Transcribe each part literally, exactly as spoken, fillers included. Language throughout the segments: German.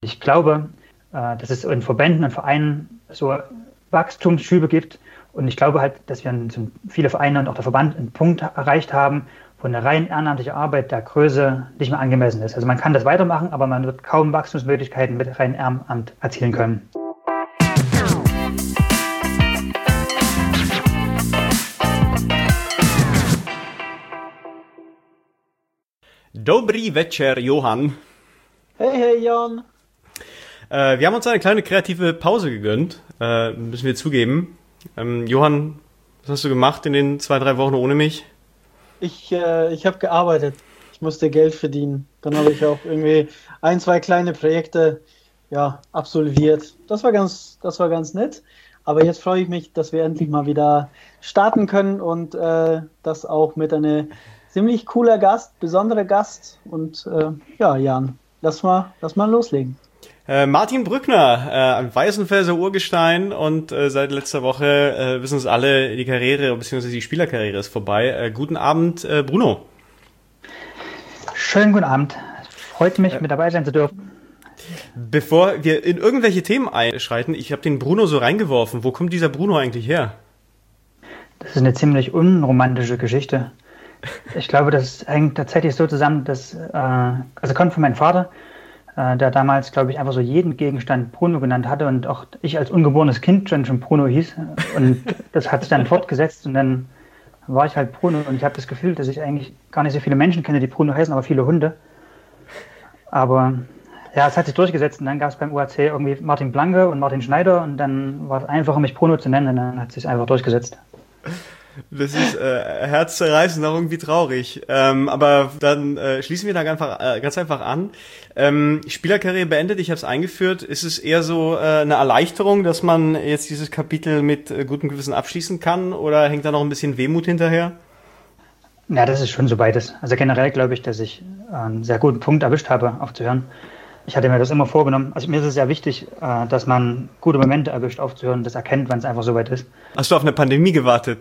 Ich glaube, äh, dass es in Verbänden und Vereinen so Wachstumsschübe gibt. Und ich glaube halt, dass wir in, viele Vereine und auch der Verband einen Punkt erreicht haben, wo eine rein ehrenamtliche Arbeit der Größe nicht mehr angemessen ist. Also man kann das weitermachen, aber man wird kaum Wachstumsmöglichkeiten mit reinem Ehrenamt erzielen können. Dobry večer, Johann. Hey, hey, Jan. Äh, wir haben uns eine kleine kreative Pause gegönnt, äh, müssen wir zugeben. Ähm, Johann, was hast du gemacht in den zwei, drei Wochen ohne mich? Ich, äh, ich habe gearbeitet. Ich musste Geld verdienen. Dann habe ich auch irgendwie ein, zwei kleine Projekte ja, absolviert. Das war ganz, das war ganz nett. Aber jetzt freue ich mich, dass wir endlich mal wieder starten können und äh, das auch mit einem ziemlich cooler Gast, besonderer Gast. Und äh, ja, Jan, lass mal, lass mal loslegen. Äh, Martin Brückner, äh, ein Weißenfelser Urgestein und äh, seit letzter Woche äh, wissen es alle, die Karriere bzw. die Spielerkarriere ist vorbei. Äh, guten Abend, äh, Bruno. Schönen guten Abend. Freut mich, äh, mit dabei sein zu dürfen. Bevor wir in irgendwelche Themen einschreiten, ich habe den Bruno so reingeworfen. Wo kommt dieser Bruno eigentlich her? Das ist eine ziemlich unromantische Geschichte. Ich glaube, das hängt tatsächlich so zusammen, dass, äh, also kommt von meinem Vater, äh, der damals, glaube ich, einfach so jeden Gegenstand Bruno genannt hatte und auch ich als ungeborenes Kind schon, schon Bruno hieß. Und das hat sich dann fortgesetzt und dann war ich halt Bruno und ich habe das Gefühl, dass ich eigentlich gar nicht so viele Menschen kenne, die Bruno heißen, aber viele Hunde. Aber ja, es hat sich durchgesetzt und dann gab es beim U H C irgendwie Martin Blanke und Martin Schneider und dann war es einfacher, mich Bruno zu nennen und dann hat es sich einfach durchgesetzt. Das ist äh, herzzerreißend, auch irgendwie traurig. Ähm, aber dann äh, schließen wir da ganz einfach, äh, ganz einfach an. Ähm, Spielerkarriere beendet, ich habe es eingeführt. Ist es eher so äh, eine Erleichterung, dass man jetzt dieses Kapitel mit äh, gutem Gewissen abschließen kann? Oder hängt da noch ein bisschen Wehmut hinterher? Ja, das ist schon so beides. Also generell glaube ich, dass ich einen sehr guten Punkt erwischt habe, aufzuhören. Ich hatte mir das immer vorgenommen. Also mir ist es sehr wichtig, dass man gute Momente erwischt, aufzuhören, das erkennt, wenn es einfach so weit ist. Hast du auf eine Pandemie gewartet?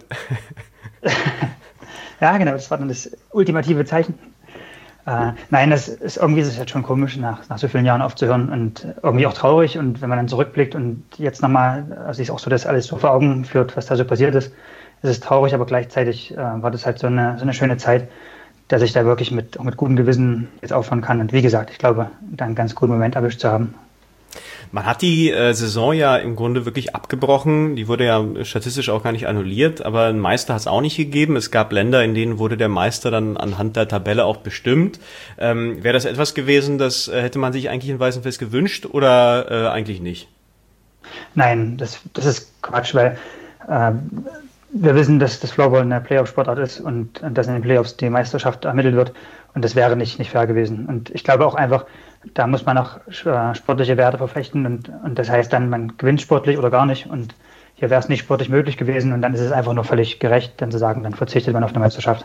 Ja, genau, das war dann das ultimative Zeichen. Äh, nein, das ist irgendwie ist es jetzt schon komisch, nach, nach so vielen Jahren aufzuhören und irgendwie auch traurig. Und wenn man dann zurückblickt und jetzt nochmal, also sich auch so das alles so vor Augen führt, was da so passiert ist, ist es traurig, aber gleichzeitig äh, war das halt so eine, so eine schöne Zeit, dass ich da wirklich mit, auch mit gutem Gewissen jetzt aufhören kann. Und wie gesagt, ich glaube, da einen ganz guten Moment erwischt zu haben. Man hat die äh, Saison ja im Grunde wirklich abgebrochen. Die wurde ja statistisch auch gar nicht annulliert, aber einen Meister hat es auch nicht gegeben. Es gab Länder, in denen wurde der Meister dann anhand der Tabelle auch bestimmt. Ähm, wäre das etwas gewesen, das äh, hätte man sich eigentlich in Weißenfels gewünscht oder äh, eigentlich nicht? Nein, das, das ist Quatsch, weil äh, wir wissen, dass das Floorball eine Playoff-Sportart ist und, und dass in den Playoffs die Meisterschaft ermittelt wird. Und das wäre nicht, nicht fair gewesen. Und ich glaube auch einfach, da muss man auch äh, sportliche Werte verfechten. Und, und das heißt dann, man gewinnt sportlich oder gar nicht. Und hier wäre es nicht sportlich möglich gewesen. Und dann ist es einfach nur völlig gerecht, dann zu sagen, dann verzichtet man auf eine Meisterschaft.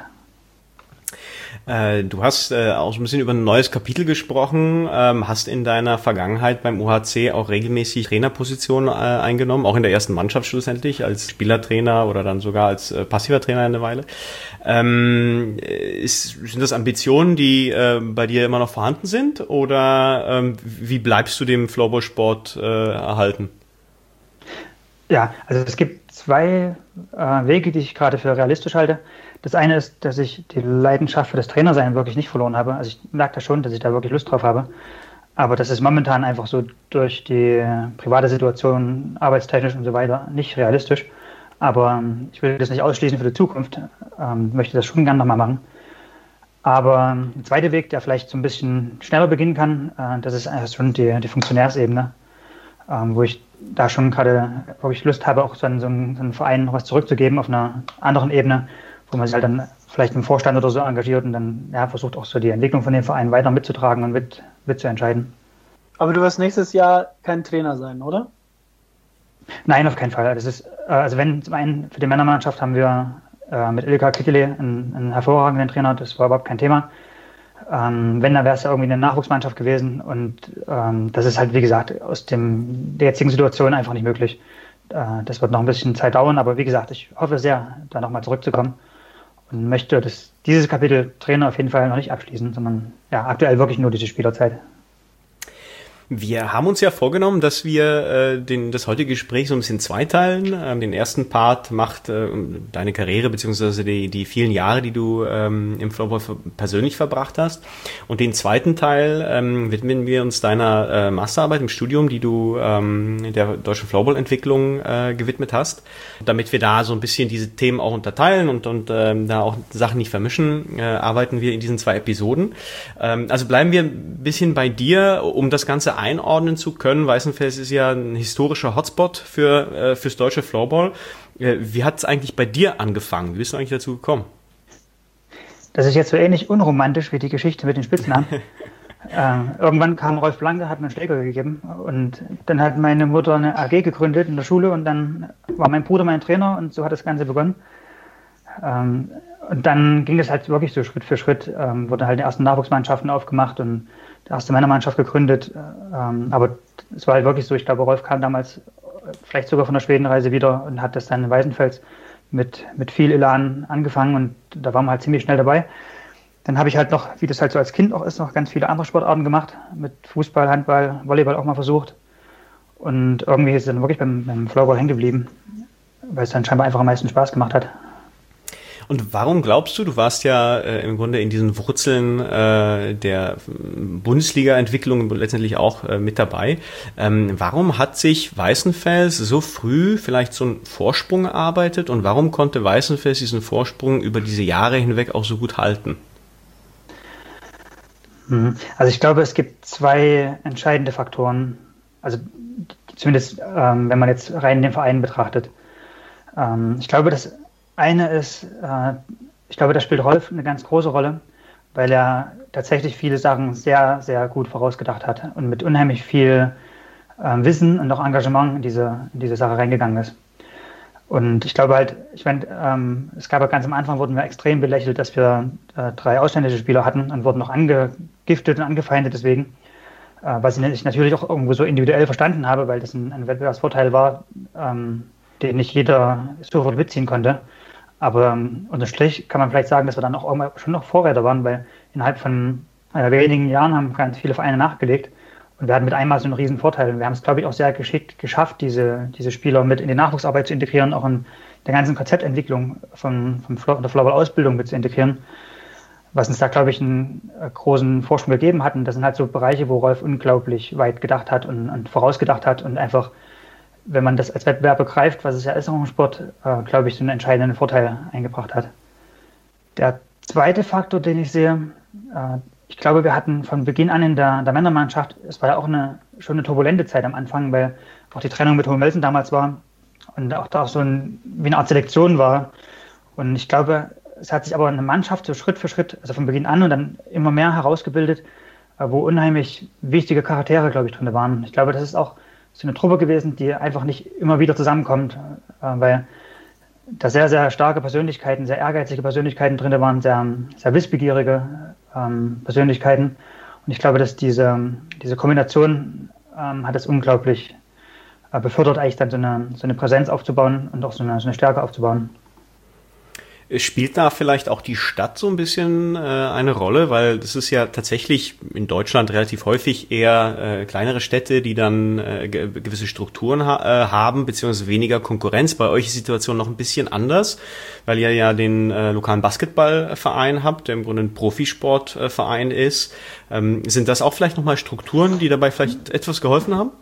Äh, du hast äh, auch so ein bisschen über ein neues Kapitel gesprochen, ähm, hast in deiner Vergangenheit beim U H C auch regelmäßig Trainerpositionen äh, eingenommen, auch in der ersten Mannschaft schlussendlich, als Spielertrainer oder dann sogar als äh, passiver Trainer eine Weile. Ähm, ist, sind das Ambitionen, die äh, bei dir immer noch vorhanden sind oder ähm, wie bleibst du dem Floorball-Sport äh, erhalten? Ja, also es gibt zwei äh, Wege, die ich gerade für realistisch halte. Das eine ist, dass ich die Leidenschaft für das Trainersein wirklich nicht verloren habe. Also ich merke da schon, dass ich da wirklich Lust drauf habe. Aber das ist momentan einfach so durch die private Situation, arbeitstechnisch und so weiter nicht realistisch. Aber ähm, ich will das nicht ausschließen für die Zukunft. Ähm, möchte das schon gerne nochmal machen. Aber ähm, der zweite Weg, der vielleicht so ein bisschen schneller beginnen kann, äh, das ist eigentlich schon die, die Funktionärsebene, ähm, wo ich da schon gerade wirklich Lust habe, auch so einen, so einen Verein noch was zurückzugeben auf einer anderen Ebene, wo man sich halt dann vielleicht im Vorstand oder so engagiert und dann ja, versucht auch so die Entwicklung von dem Verein weiter mitzutragen und mit, mitzuentscheiden. Aber du wirst nächstes Jahr kein Trainer sein, oder? Nein, auf keinen Fall. Das ist, also wenn zum einen für die Männermannschaft haben wir äh, mit Ilka Kittilä einen, einen hervorragenden Trainer, das war überhaupt kein Thema. Ähm, wenn, dann wäre es ja irgendwie eine Nachwuchsmannschaft gewesen und ähm, das ist halt, wie gesagt, aus dem, der jetzigen Situation einfach nicht möglich. Äh, das wird noch ein bisschen Zeit dauern, aber wie gesagt, ich hoffe sehr, da nochmal zurückzukommen. Und möchte das, dieses Kapitel Trainer auf jeden Fall noch nicht abschließen, sondern ja, aktuell wirklich nur diese Spielerzeit. Wir haben uns ja vorgenommen, dass wir äh, den, das heutige Gespräch so ein bisschen zweiteilen. Ähm, den ersten Part macht äh, deine Karriere beziehungsweise die, die vielen Jahre, die du ähm, im Floorball persönlich verbracht hast. Und den zweiten Teil ähm, widmen wir uns deiner äh, Masterarbeit im Studium, die du ähm, der deutschen Floorball-Entwicklung äh, gewidmet hast. Damit wir da so ein bisschen diese Themen auch unterteilen und, und ähm, da auch Sachen nicht vermischen, äh, arbeiten wir in diesen zwei Episoden. Ähm, also bleiben wir ein bisschen bei dir, um das Ganze einordnen zu können. Weißenfels ist ja ein historischer Hotspot für äh, fürs deutsche Floorball. Äh, wie hat es eigentlich bei dir angefangen? Wie bist du eigentlich dazu gekommen? Das ist jetzt so ähnlich unromantisch wie die Geschichte mit den Spitznamen. äh, irgendwann kam Rolf Blanke, hat mir einen Schläger gegeben und dann hat meine Mutter eine A G gegründet in der Schule und dann war mein Bruder mein Trainer und so hat das Ganze begonnen. Ähm, und dann ging es halt wirklich so Schritt für Schritt, ähm, wurden halt die ersten Nachwuchsmannschaften aufgemacht und die erste Männermannschaft gegründet, ähm, aber es war halt wirklich so, ich glaube, Rolf kam damals vielleicht sogar von der Schwedenreise wieder und hat das dann in Weißenfels mit, mit viel Elan angefangen und da waren wir halt ziemlich schnell dabei. Dann habe ich halt noch, wie das halt so als Kind auch ist, noch ganz viele andere Sportarten gemacht, mit Fußball, Handball, Volleyball auch mal versucht und irgendwie ist es dann wirklich beim, beim Floorball hängen geblieben, weil es dann scheinbar einfach am meisten Spaß gemacht hat. Und warum glaubst du, du warst ja äh, im Grunde in diesen Wurzeln äh, der Bundesliga-Entwicklung letztendlich auch äh, mit dabei. Ähm, warum hat sich Weißenfels so früh vielleicht so einen Vorsprung erarbeitet und warum konnte Weißenfels diesen Vorsprung über diese Jahre hinweg auch so gut halten? Also ich glaube, es gibt zwei entscheidende Faktoren, also zumindest ähm, wenn man jetzt rein den Verein betrachtet. Ähm, ich glaube, das Eine ist, äh, ich glaube, da spielt Rolf eine ganz große Rolle, weil er tatsächlich viele Sachen sehr, sehr gut vorausgedacht hat und mit unheimlich viel äh, Wissen und auch Engagement in diese, in diese Sache reingegangen ist. Und ich glaube halt, ich meine, ähm, es gab ja ganz am Anfang, wurden wir extrem belächelt, dass wir äh, drei ausländische Spieler hatten und wurden noch angegiftet und angefeindet deswegen, äh, was ich natürlich auch irgendwo so individuell verstanden habe, weil das ein, ein Wettbewerbsvorteil war, ähm, den nicht jeder sofort mitziehen konnte. Aber ähm, unterm Strich kann man vielleicht sagen, dass wir dann auch schon noch Vorreiter waren, weil innerhalb von äh, wenigen Jahren haben ganz viele Vereine nachgelegt und wir hatten mit einmal so einen riesen Vorteil. Und wir haben es, glaube ich, auch sehr geschickt geschafft, diese, diese Spieler mit in die Nachwuchsarbeit zu integrieren, auch in der ganzen Konzeptentwicklung von, von Flo- der Floorball-Ausbildung mit zu integrieren, was uns da, glaube ich, einen äh, großen Vorsprung gegeben hat. Und das sind halt so Bereiche, wo Rolf unglaublich weit gedacht hat und, und vorausgedacht hat und einfach, wenn man das als Wettbewerb begreift, was es ja ist im Sport, äh, glaube ich, so einen entscheidenden Vorteil eingebracht hat. Der zweite Faktor, den ich sehe, äh, ich glaube, wir hatten von Beginn an in der, der Männermannschaft, es war ja auch eine, schon eine turbulente Zeit am Anfang, weil auch die Trennung mit Hohenmelsen damals war und auch da so ein, wie eine Art Selektion war. Und ich glaube, es hat sich aber eine Mannschaft so Schritt für Schritt, also von Beginn an und dann immer mehr herausgebildet, äh, wo unheimlich wichtige Charaktere, glaube ich, drin waren. Ich glaube, das ist auch so eine Truppe gewesen, die einfach nicht immer wieder zusammenkommt, äh, weil da sehr, sehr starke Persönlichkeiten, sehr ehrgeizige Persönlichkeiten drin waren, sehr, sehr wissbegierige ähm, Persönlichkeiten. Und ich glaube, dass diese, diese Kombination ähm, hat es unglaublich äh, befördert, eigentlich dann so eine, so eine Präsenz aufzubauen und auch so eine, so eine Stärke aufzubauen. Spielt da vielleicht auch die Stadt so ein bisschen äh, eine Rolle? Weil das ist ja tatsächlich in Deutschland relativ häufig eher äh, kleinere Städte, die dann äh, ge- gewisse Strukturen ha- äh, haben, beziehungsweise weniger Konkurrenz. Bei euch ist die Situation noch ein bisschen anders, weil ihr ja den äh, lokalen Basketballverein habt, der im Grunde ein Profisportverein äh, ist. Ähm, sind das auch vielleicht nochmal Strukturen, die dabei vielleicht etwas geholfen haben?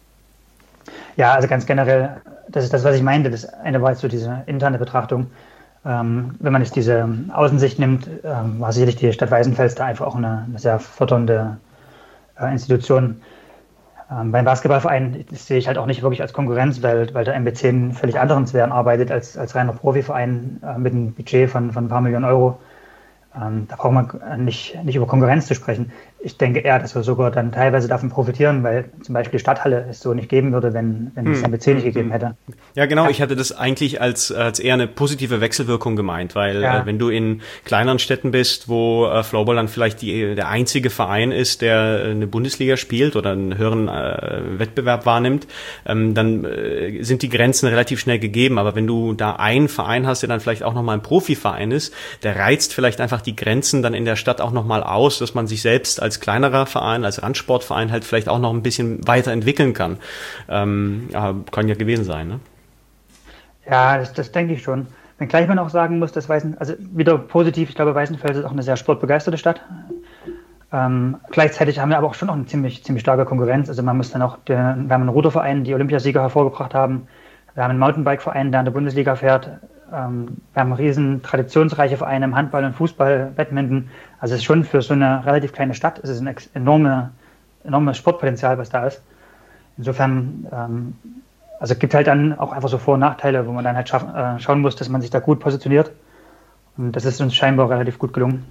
Ja, also ganz generell, das ist das, was ich meinte. Das eine war jetzt so diese interne Betrachtung. Ähm, wenn man jetzt diese Außensicht nimmt, ähm, war sicherlich die Stadt Weißenfels da einfach auch eine, eine sehr fördernde äh, Institution. Ähm, beim Basketballverein das sehe ich halt auch nicht wirklich als Konkurrenz, weil, weil der M B C in völlig anderen Sphären arbeitet als, als reiner Profiverein äh, mit einem Budget von, von ein paar Millionen Euro. Ähm, da braucht man nicht, nicht über Konkurrenz zu sprechen. Ich denke eher, dass wir sogar dann teilweise davon profitieren, weil zum Beispiel die Stadthalle es so nicht geben würde, wenn, wenn hm. es M B C nicht gegeben hätte. Ja, genau. Ich hatte das eigentlich als, als eher eine positive Wechselwirkung gemeint, weil ja. äh, wenn du in kleineren Städten bist, wo äh, Floorball dann vielleicht die, der einzige Verein ist, der eine Bundesliga spielt oder einen höheren äh, Wettbewerb wahrnimmt, ähm, dann äh, sind die Grenzen relativ schnell gegeben. Aber wenn du da einen Verein hast, der dann vielleicht auch nochmal ein Profiverein ist, der reizt vielleicht einfach die Grenzen dann in der Stadt auch nochmal aus, dass man sich selbst als als kleinerer Verein, als Randsportverein halt vielleicht auch noch ein bisschen weiterentwickeln kann. Ähm, ja, kann ja gewesen sein, ne? Ja, das, das denke ich schon. Wenngleich man auch sagen muss, dass Weißen, also wieder positiv, ich glaube, Weißenfels ist auch eine sehr sportbegeisterte Stadt. Ähm, gleichzeitig haben wir aber auch schon noch eine ziemlich, ziemlich starke Konkurrenz. Also man muss dann auch, der, wir haben einen Ruderverein, die Olympiasieger hervorgebracht haben. Wir haben einen Mountainbike-Verein, der in der Bundesliga fährt. Ähm, wir haben riesen traditionsreiche Vereine im Handball und Fußball, Badminton. Also es ist schon für so eine relativ kleine Stadt, es ist ein enorme, enormes Sportpotenzial, was da ist. Insofern, ähm, also es gibt halt dann auch einfach so Vor- und Nachteile, wo man dann halt schaff, äh, schauen muss, dass man sich da gut positioniert. Und das ist uns scheinbar relativ gut gelungen.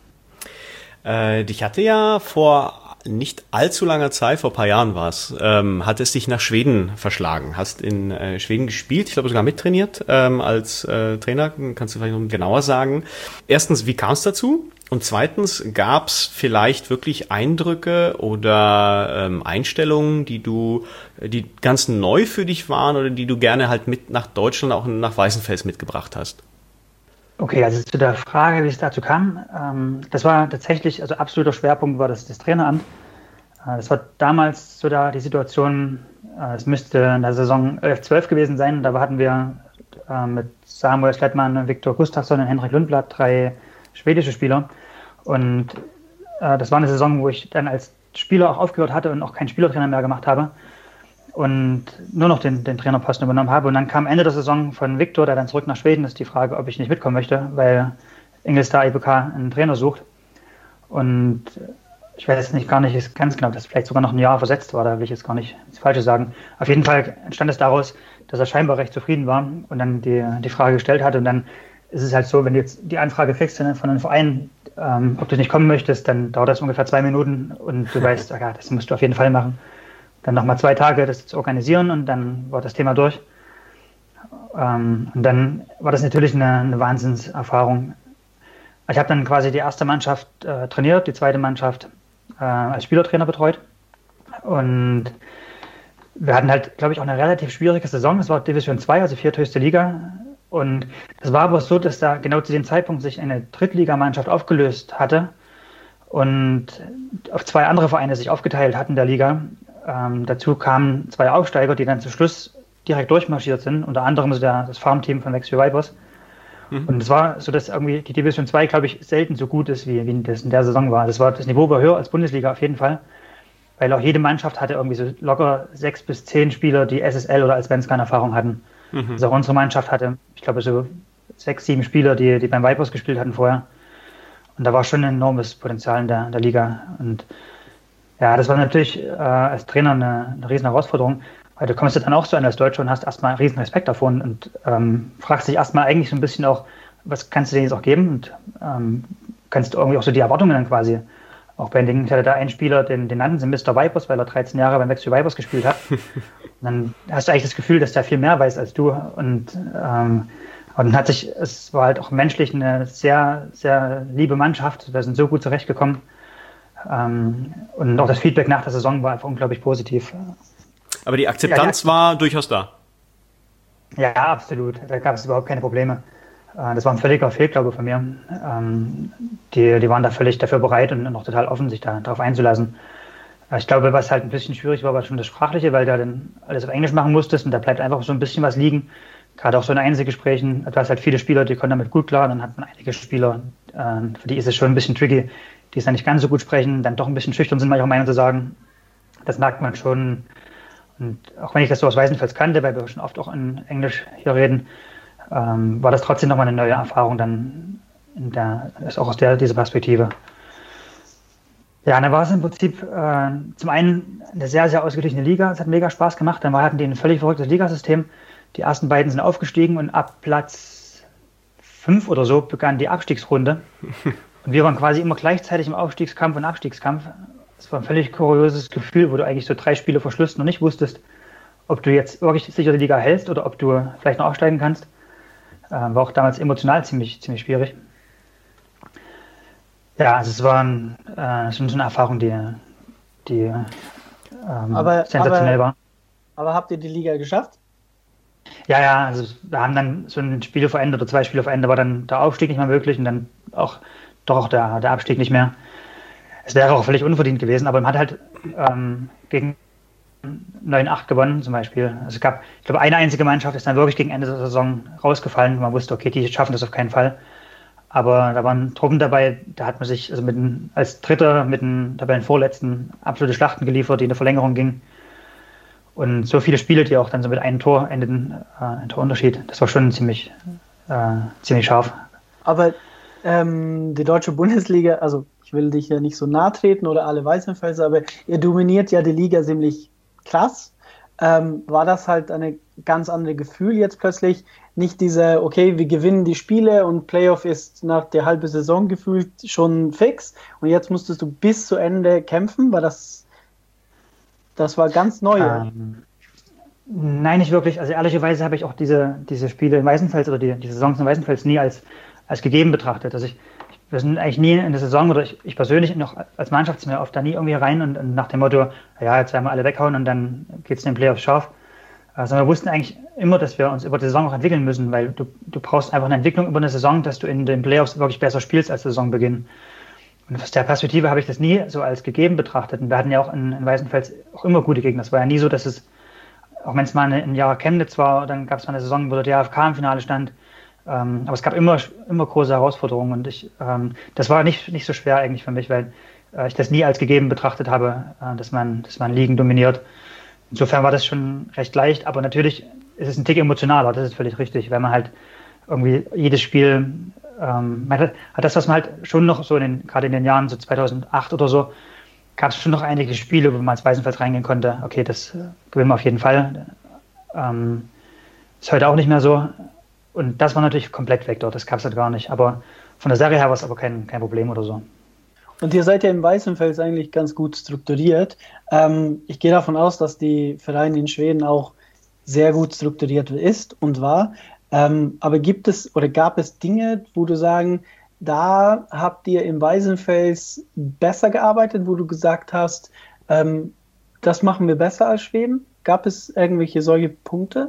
Äh, dich hatte ja vor nicht allzu langer Zeit, vor ein paar Jahren war es, ähm, hat es dich nach Schweden verschlagen. Hast in äh, Schweden gespielt, ich glaube sogar mittrainiert ähm, als äh, Trainer. Kannst du vielleicht noch genauer sagen? Erstens, wie kam es dazu? Und zweitens, gab es vielleicht wirklich Eindrücke oder ähm, Einstellungen, die du, die ganz neu für dich waren oder die du gerne halt mit nach Deutschland, auch nach Weißenfels mitgebracht hast? Okay, also zu der Frage, wie es dazu kam, ähm, das war tatsächlich, also absoluter Schwerpunkt war das, das Traineramt. Äh, das war damals so da die Situation, äh, es müsste in der Saison elf zwölf gewesen sein, da hatten wir äh, mit Samuel Slettmann, Viktor Gustafsson und Henrik Lundblad drei schwedische Spieler. Und äh, das war eine Saison, wo ich dann als Spieler auch aufgehört hatte und auch keinen Spielertrainer mehr gemacht habe. Und nur noch den, den Trainerposten übernommen habe. Und dann kam Ende der Saison von Viktor, der dann zurück nach Schweden ist, die Frage, ob ich nicht mitkommen möchte, weil Ingelstar E B K einen Trainer sucht. Und ich weiß jetzt nicht gar nicht ganz genau, dass vielleicht sogar noch ein Jahr versetzt war, da will ich jetzt gar nicht das Falsche sagen. Auf jeden Fall entstand es daraus, dass er scheinbar recht zufrieden war und dann die, die Frage gestellt hat. Und dann ist es halt so, wenn du jetzt die Anfrage kriegst von einem Verein, ähm, ob du nicht kommen möchtest, dann dauert das ungefähr zwei Minuten und du weißt, ja, das musst du auf jeden Fall machen. Dann nochmal zwei Tage das zu organisieren und dann war das Thema durch. Ähm, und dann war das natürlich eine, eine Wahnsinnserfahrung. Ich habe dann quasi die erste Mannschaft äh, trainiert, die zweite Mannschaft äh, als Spielertrainer betreut. Und wir hatten halt, glaube ich, auch eine relativ schwierige Saison. Es war Division zwei, also vierthöchste Liga. Und es war aber so, dass da genau zu dem Zeitpunkt sich eine Drittligamannschaft aufgelöst hatte und auf zwei andere Vereine sich aufgeteilt hatten der Liga. Ähm, dazu kamen zwei Aufsteiger, die dann zum Schluss direkt durchmarschiert sind, unter anderem so der, das Farmteam von Växjö Vipers. Mhm. Und es war so, dass irgendwie die Division zwei, glaube ich, selten so gut ist, wie, wie das in der Saison war. Das war das Niveau war höher als Bundesliga auf jeden Fall, weil auch jede Mannschaft hatte irgendwie so locker sechs bis zehn Spieler, die S S L oder als Svenskan-Erfahrung hatten. Mhm. Also auch unsere Mannschaft hatte, ich glaube, so sechs, sieben Spieler, die, die beim Vipers gespielt hatten vorher. Und da war schon ein enormes Potenzial in der, in der Liga. Und ja, das war natürlich äh, als Trainer eine, eine riesen Herausforderung, weil du kommst ja dann auch so an als Deutscher und hast erstmal einen riesen Respekt davon und ähm, fragst dich erstmal eigentlich so ein bisschen auch, was kannst du denen jetzt auch geben und ähm, kannst du irgendwie auch so die Erwartungen dann quasi auch bändigen. Ich hatte da einen Spieler, den, den nannten sie Mister Vipers, weil er dreizehn Jahre beim Växjö Vipers gespielt hat. Und dann hast du eigentlich das Gefühl, dass der viel mehr weiß als du und ähm, und dann hat sich, es war halt auch menschlich eine sehr, sehr liebe Mannschaft, wir sind so gut zurechtgekommen. Um, und auch das Feedback nach der Saison war einfach unglaublich positiv. Aber die Akzeptanz ja, ja. war durchaus da. Ja, absolut. Da gab es überhaupt keine Probleme. Das war ein völliger Fehlglaube von mir. Die, die waren da völlig dafür bereit und noch total offen, sich da darauf einzulassen. Ich glaube, was halt ein bisschen schwierig war, war schon das Sprachliche, weil du dann alles auf Englisch machen musstest und da bleibt einfach so ein bisschen was liegen. Gerade auch so in Einzelgesprächen. Du hast halt viele Spieler, die konnten damit gut klar. Dann hat man einige Spieler, für die ist es schon ein bisschen tricky, die es dann nicht ganz so gut sprechen, dann doch ein bisschen schüchtern sind, manchmal Meinung zu sagen. Das merkt man schon. Und auch wenn ich das so aus Weißenfels kannte, weil wir schon oft auch in Englisch hier reden, ähm, war das trotzdem nochmal eine neue Erfahrung dann in der, ist auch aus der, dieser Perspektive. Ja, dann war es im Prinzip äh, zum einen eine sehr, sehr ausgeglichene Liga. Es hat mega Spaß gemacht. Dann hatten die ein völlig verrücktes Ligasystem. Die ersten beiden sind aufgestiegen und ab Platz fünf oder so begann die Abstiegsrunde. Und wir waren quasi immer gleichzeitig im Aufstiegskampf und Abstiegskampf. Es war ein völlig kurioses Gefühl, wo du eigentlich so drei Spiele vor Schluss noch nicht wusstest, ob du jetzt wirklich sicher die Liga hältst oder ob du vielleicht noch aufsteigen kannst. Äh, war auch damals emotional ziemlich, ziemlich schwierig. Ja, also es war ein, äh, schon so eine Erfahrung, die, die ähm, aber, sensationell aber, war. Aber habt ihr die Liga geschafft? Ja, ja, also wir haben dann so ein Spiel vor Ende oder zwei Spiele vor Ende war dann der Aufstieg nicht mehr möglich und dann auch doch auch der, der Abstieg nicht mehr. es wäre auch völlig unverdient gewesen, aber man hat halt ähm, gegen neun acht gewonnen zum Beispiel. Also es gab, ich glaube, eine einzige Mannschaft ist dann wirklich gegen Ende der Saison rausgefallen. Man wusste, okay, die schaffen das auf keinen Fall. Aber da waren Truppen dabei, da hat man sich also mit ein, als Dritter mit dem Tabellenvorletzten absolute Schlachten geliefert, die in der Verlängerung gingen. Und so viele Spiele, die auch dann so mit einem Tor endeten, äh, ein Torunterschied. Das war schon ziemlich, äh, ziemlich scharf. Aber ähm, die deutsche Bundesliga, also ich will dich ja nicht so nahe treten oder alle Weißenfels, aber ihr dominiert ja die Liga ziemlich krass. Ähm, war das halt eine ganz andere Gefühl jetzt plötzlich? Nicht diese, okay, wir gewinnen die Spiele und Playoff ist nach der halben Saison gefühlt schon fix und jetzt musstest du bis zu Ende kämpfen? War das, das war ganz neu? Ähm, nein, nicht wirklich. Also ehrlicherweise habe ich auch diese, diese Spiele in Weißenfels oder die, die Saisons in Weißenfels nie als, als gegeben betrachtet. Also ich, ich, wir sind eigentlich nie in der Saison oder ich, ich persönlich noch als Mannschaftsmehr oft da nie irgendwie rein und, und nach dem Motto, ja, jetzt werden wir alle weghauen und dann geht es in den Playoffs scharf. Also wir wussten eigentlich immer, dass wir uns über die Saison auch entwickeln müssen, weil du, du brauchst einfach eine Entwicklung über eine Saison, dass du in den Playoffs wirklich besser spielst als Saisonbeginn. Und aus der Perspektive habe ich das nie so als gegeben betrachtet. Und wir hatten ja auch in, in Weißenfels auch immer gute Gegner. Es war ja nie so, dass es, auch wenn es mal ein Jahr Chemnitz war, dann gab es mal eine Saison, wo der D H F K im Finale stand. Ähm, aber es gab immer, immer große Herausforderungen. Und ich, ähm, das war nicht, nicht so schwer eigentlich für mich, weil äh, ich das nie als gegeben betrachtet habe, äh, dass man, dass man Ligen dominiert. Insofern war das schon recht leicht, aber natürlich ist es ein Tick emotionaler, das ist völlig richtig, weil man halt irgendwie jedes Spiel, ähm, man hat, hat das, was man halt schon noch so in den, gerade in den Jahren so zweitausendacht oder so, gab es schon noch einige Spiele, wo man als Weißenfels reingehen konnte, okay, das äh, gewinnen wir auf jeden Fall. Ähm, ist heute auch nicht mehr so und das war natürlich komplett weg dort, das gab es halt gar nicht, aber von der Serie her war es aber kein, kein Problem oder so. Und ihr seid ja im Weißenfels eigentlich ganz gut strukturiert. Ähm, ich gehe davon aus, dass die Vereine in Schweden auch sehr gut strukturiert ist und war. Ähm, aber gibt es oder gab es Dinge, wo du sagen, da habt ihr im Weißenfels besser gearbeitet, wo du gesagt hast, ähm, das machen wir besser als Schweden? Gab es irgendwelche solche Punkte?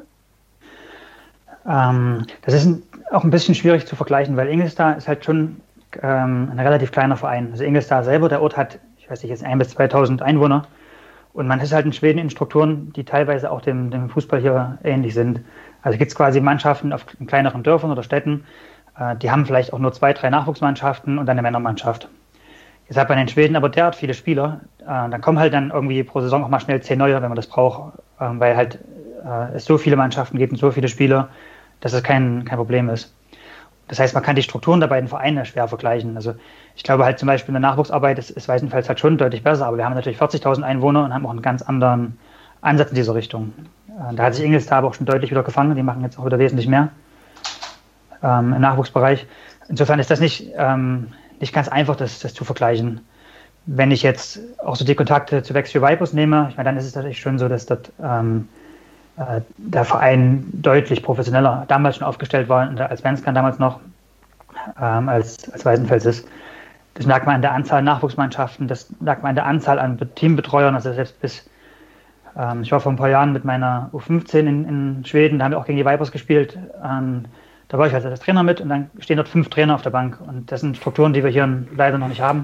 Ähm, das ist ein, auch ein bisschen schwierig zu vergleichen, weil Ingelstad ist halt schon ähm, ein relativ kleiner Verein. Also Ingelstad selber, der Ort hat, ich weiß nicht, jetzt ein bis zweitausend Einwohner. Und man ist halt in Schweden in Strukturen, die teilweise auch dem, dem Fußball hier ähnlich sind. Also gibt es quasi Mannschaften auf kleineren Dörfern oder Städten, äh, die haben vielleicht auch nur zwei, drei Nachwuchsmannschaften und dann eine Männermannschaft. Jetzt hat man in Schweden aber derart viele Spieler, äh, dann kommen halt dann irgendwie pro Saison auch mal schnell zehn neue, wenn man das braucht, äh, weil halt äh, es so viele Mannschaften gibt und so viele Spieler, dass es kein, kein Problem ist. Das heißt, man kann die Strukturen der beiden Vereine schwer vergleichen. Also ich glaube halt zum Beispiel in der Nachwuchsarbeit ist, ist Weißenfels halt schon deutlich besser, aber wir haben natürlich vierzigtausend Einwohner und haben auch einen ganz anderen Ansatz in dieser Richtung. Da hat sich Ingelstad aber auch schon deutlich wieder gefangen, die machen jetzt auch wieder wesentlich mehr ähm, im Nachwuchsbereich. Insofern ist das nicht, ähm, nicht ganz einfach, das, das zu vergleichen. Wenn ich jetzt auch so die Kontakte zu Växjö Vipers nehme, ich meine, dann ist es natürlich schon so, dass dort ähm, äh, der Verein deutlich professioneller damals schon aufgestellt war, als Svenskan damals noch, ähm, als, als Weißenfels ist. Das merkt man an der Anzahl Nachwuchsmannschaften, das merkt man an der Anzahl an Teambetreuern, also selbst bis ähm, ich war vor ein paar Jahren mit meiner U fünfzehn in, in Schweden, da haben wir auch gegen die Vipers gespielt. Ähm, da war ich also als Trainer mit und dann stehen dort fünf Trainer auf der Bank und das sind Strukturen, die wir hier leider noch nicht haben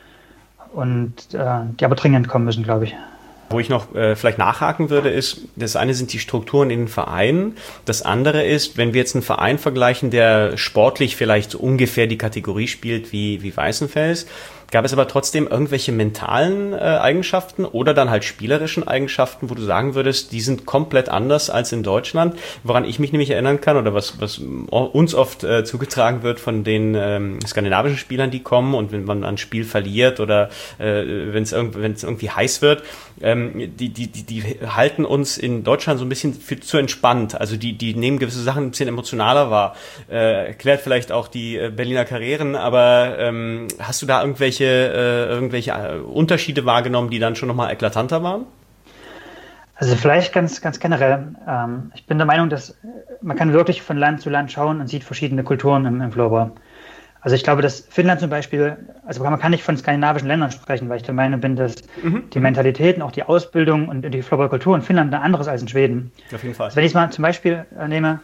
und äh, die aber dringend kommen müssen, glaube ich. Wo ich noch äh, vielleicht nachhaken würde, ist, das eine sind die Strukturen in den Vereinen, das andere ist, wenn wir jetzt einen Verein vergleichen, der sportlich vielleicht so ungefähr die Kategorie spielt wie, wie Weißenfels, gab es aber trotzdem irgendwelche mentalen äh, Eigenschaften oder dann halt spielerischen Eigenschaften, wo du sagen würdest, die sind komplett anders als in Deutschland, woran ich mich nämlich erinnern kann oder was, was uns oft äh, zugetragen wird von den ähm, skandinavischen Spielern, die kommen und wenn man ein Spiel verliert oder äh, wenn es irg- wenn es irgendwie heiß wird, ähm, die, die, die, die halten uns in Deutschland so ein bisschen für, zu entspannt, also die, die nehmen gewisse Sachen ein bisschen emotionaler wahr, äh, erklärt vielleicht auch die äh, Berliner Karrieren, aber ähm, hast du da irgendwelche Äh, irgendwelche äh, Unterschiede wahrgenommen, die dann schon nochmal eklatanter waren? Also vielleicht ganz, ganz generell. Ähm, ich bin der Meinung, dass man kann wirklich von Land zu Land schauen und sieht verschiedene Kulturen im, im Floorball. Also ich glaube, dass Finnland zum Beispiel, also man kann nicht von skandinavischen Ländern sprechen, weil ich der Meinung bin, dass mhm. die Mentalitäten, auch die Ausbildung und die Floorball-Kultur in Finnland eine andere ist als in Schweden. Auf jeden Fall. Also wenn ich es mal zum Beispiel nehme,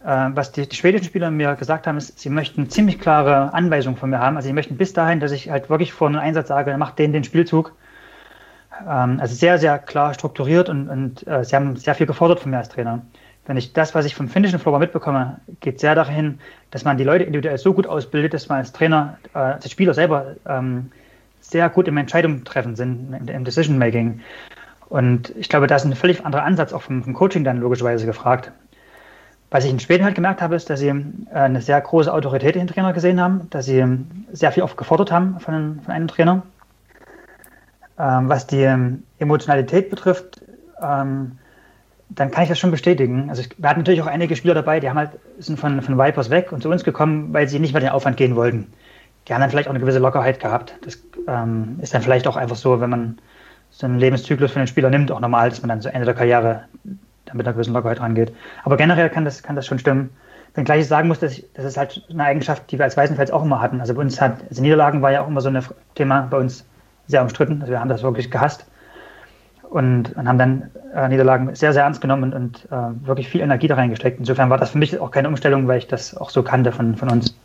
Äh, was die, die schwedischen Spieler mir gesagt haben, ist, sie möchten ziemlich klare Anweisungen von mir haben. Also sie möchten bis dahin, dass ich halt wirklich vor einem Einsatz sage, mach den den Spielzug. Ähm, also sehr, sehr klar strukturiert und, und äh, sie haben sehr viel gefordert von mir als Trainer. Wenn ich das, was ich vom finnischen Floor mitbekomme, geht sehr dahin, dass man die Leute individuell so gut ausbildet, dass man als Trainer, äh, als Spieler selber ähm, sehr gut im Entscheidungen treffen sind, im Decision-Making. Und ich glaube, da ist ein völlig anderer Ansatz auch vom, vom Coaching dann logischerweise gefragt. Was ich in Schweden halt gemerkt habe, ist, dass sie äh, eine sehr große Autorität in den Trainer gesehen haben, dass sie sehr viel oft gefordert haben von, von einem Trainer. Ähm, was die ähm, Emotionalität betrifft, ähm, dann kann ich das schon bestätigen. Also ich, wir hatten natürlich auch einige Spieler dabei, die haben halt, sind von, von Vipers weg und zu uns gekommen, weil sie nicht mehr den Aufwand gehen wollten. Die haben dann vielleicht auch eine gewisse Lockerheit gehabt. Das ähm, ist dann vielleicht auch einfach so, wenn man so einen Lebenszyklus von den Spielern nimmt, auch normal, dass man dann so Ende der Karriere dann mit einer gewissen Lockerheit rangeht. Aber generell kann das, kann das schon stimmen. Wenngleich ich sagen muss, dass ich, das ist halt eine Eigenschaft, die wir als Weißenfels auch immer hatten. Also bei uns hat, also Niederlagen war ja auch immer so ein Thema bei uns sehr umstritten. Also wir haben das wirklich gehasst. Und, und haben dann äh, Niederlagen sehr, sehr ernst genommen und, und äh, wirklich viel Energie da reingesteckt. Insofern war das für mich auch keine Umstellung, weil ich das auch so kannte von, von uns.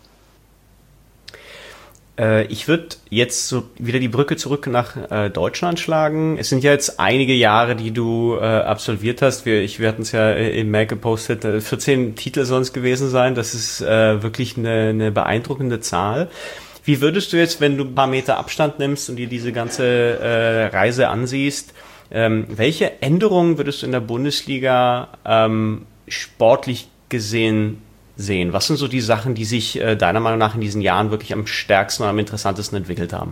Äh, ich würde jetzt so wieder die Brücke zurück nach äh, Deutschland schlagen. Es sind ja jetzt einige Jahre, die du äh, absolviert hast. Wir, ich, wir hatten es ja im Mail gepostet, äh, vierzehn Titel sollen es gewesen sein. Das ist äh, wirklich eine, eine beeindruckende Zahl. Wie würdest du jetzt, wenn du ein paar Meter Abstand nimmst und dir diese ganze äh, Reise ansiehst, Ähm, welche Änderungen würdest du in der Bundesliga ähm, sportlich gesehen sehen? Was sind so die Sachen, die sich äh, deiner Meinung nach in diesen Jahren wirklich am stärksten und am interessantesten entwickelt haben?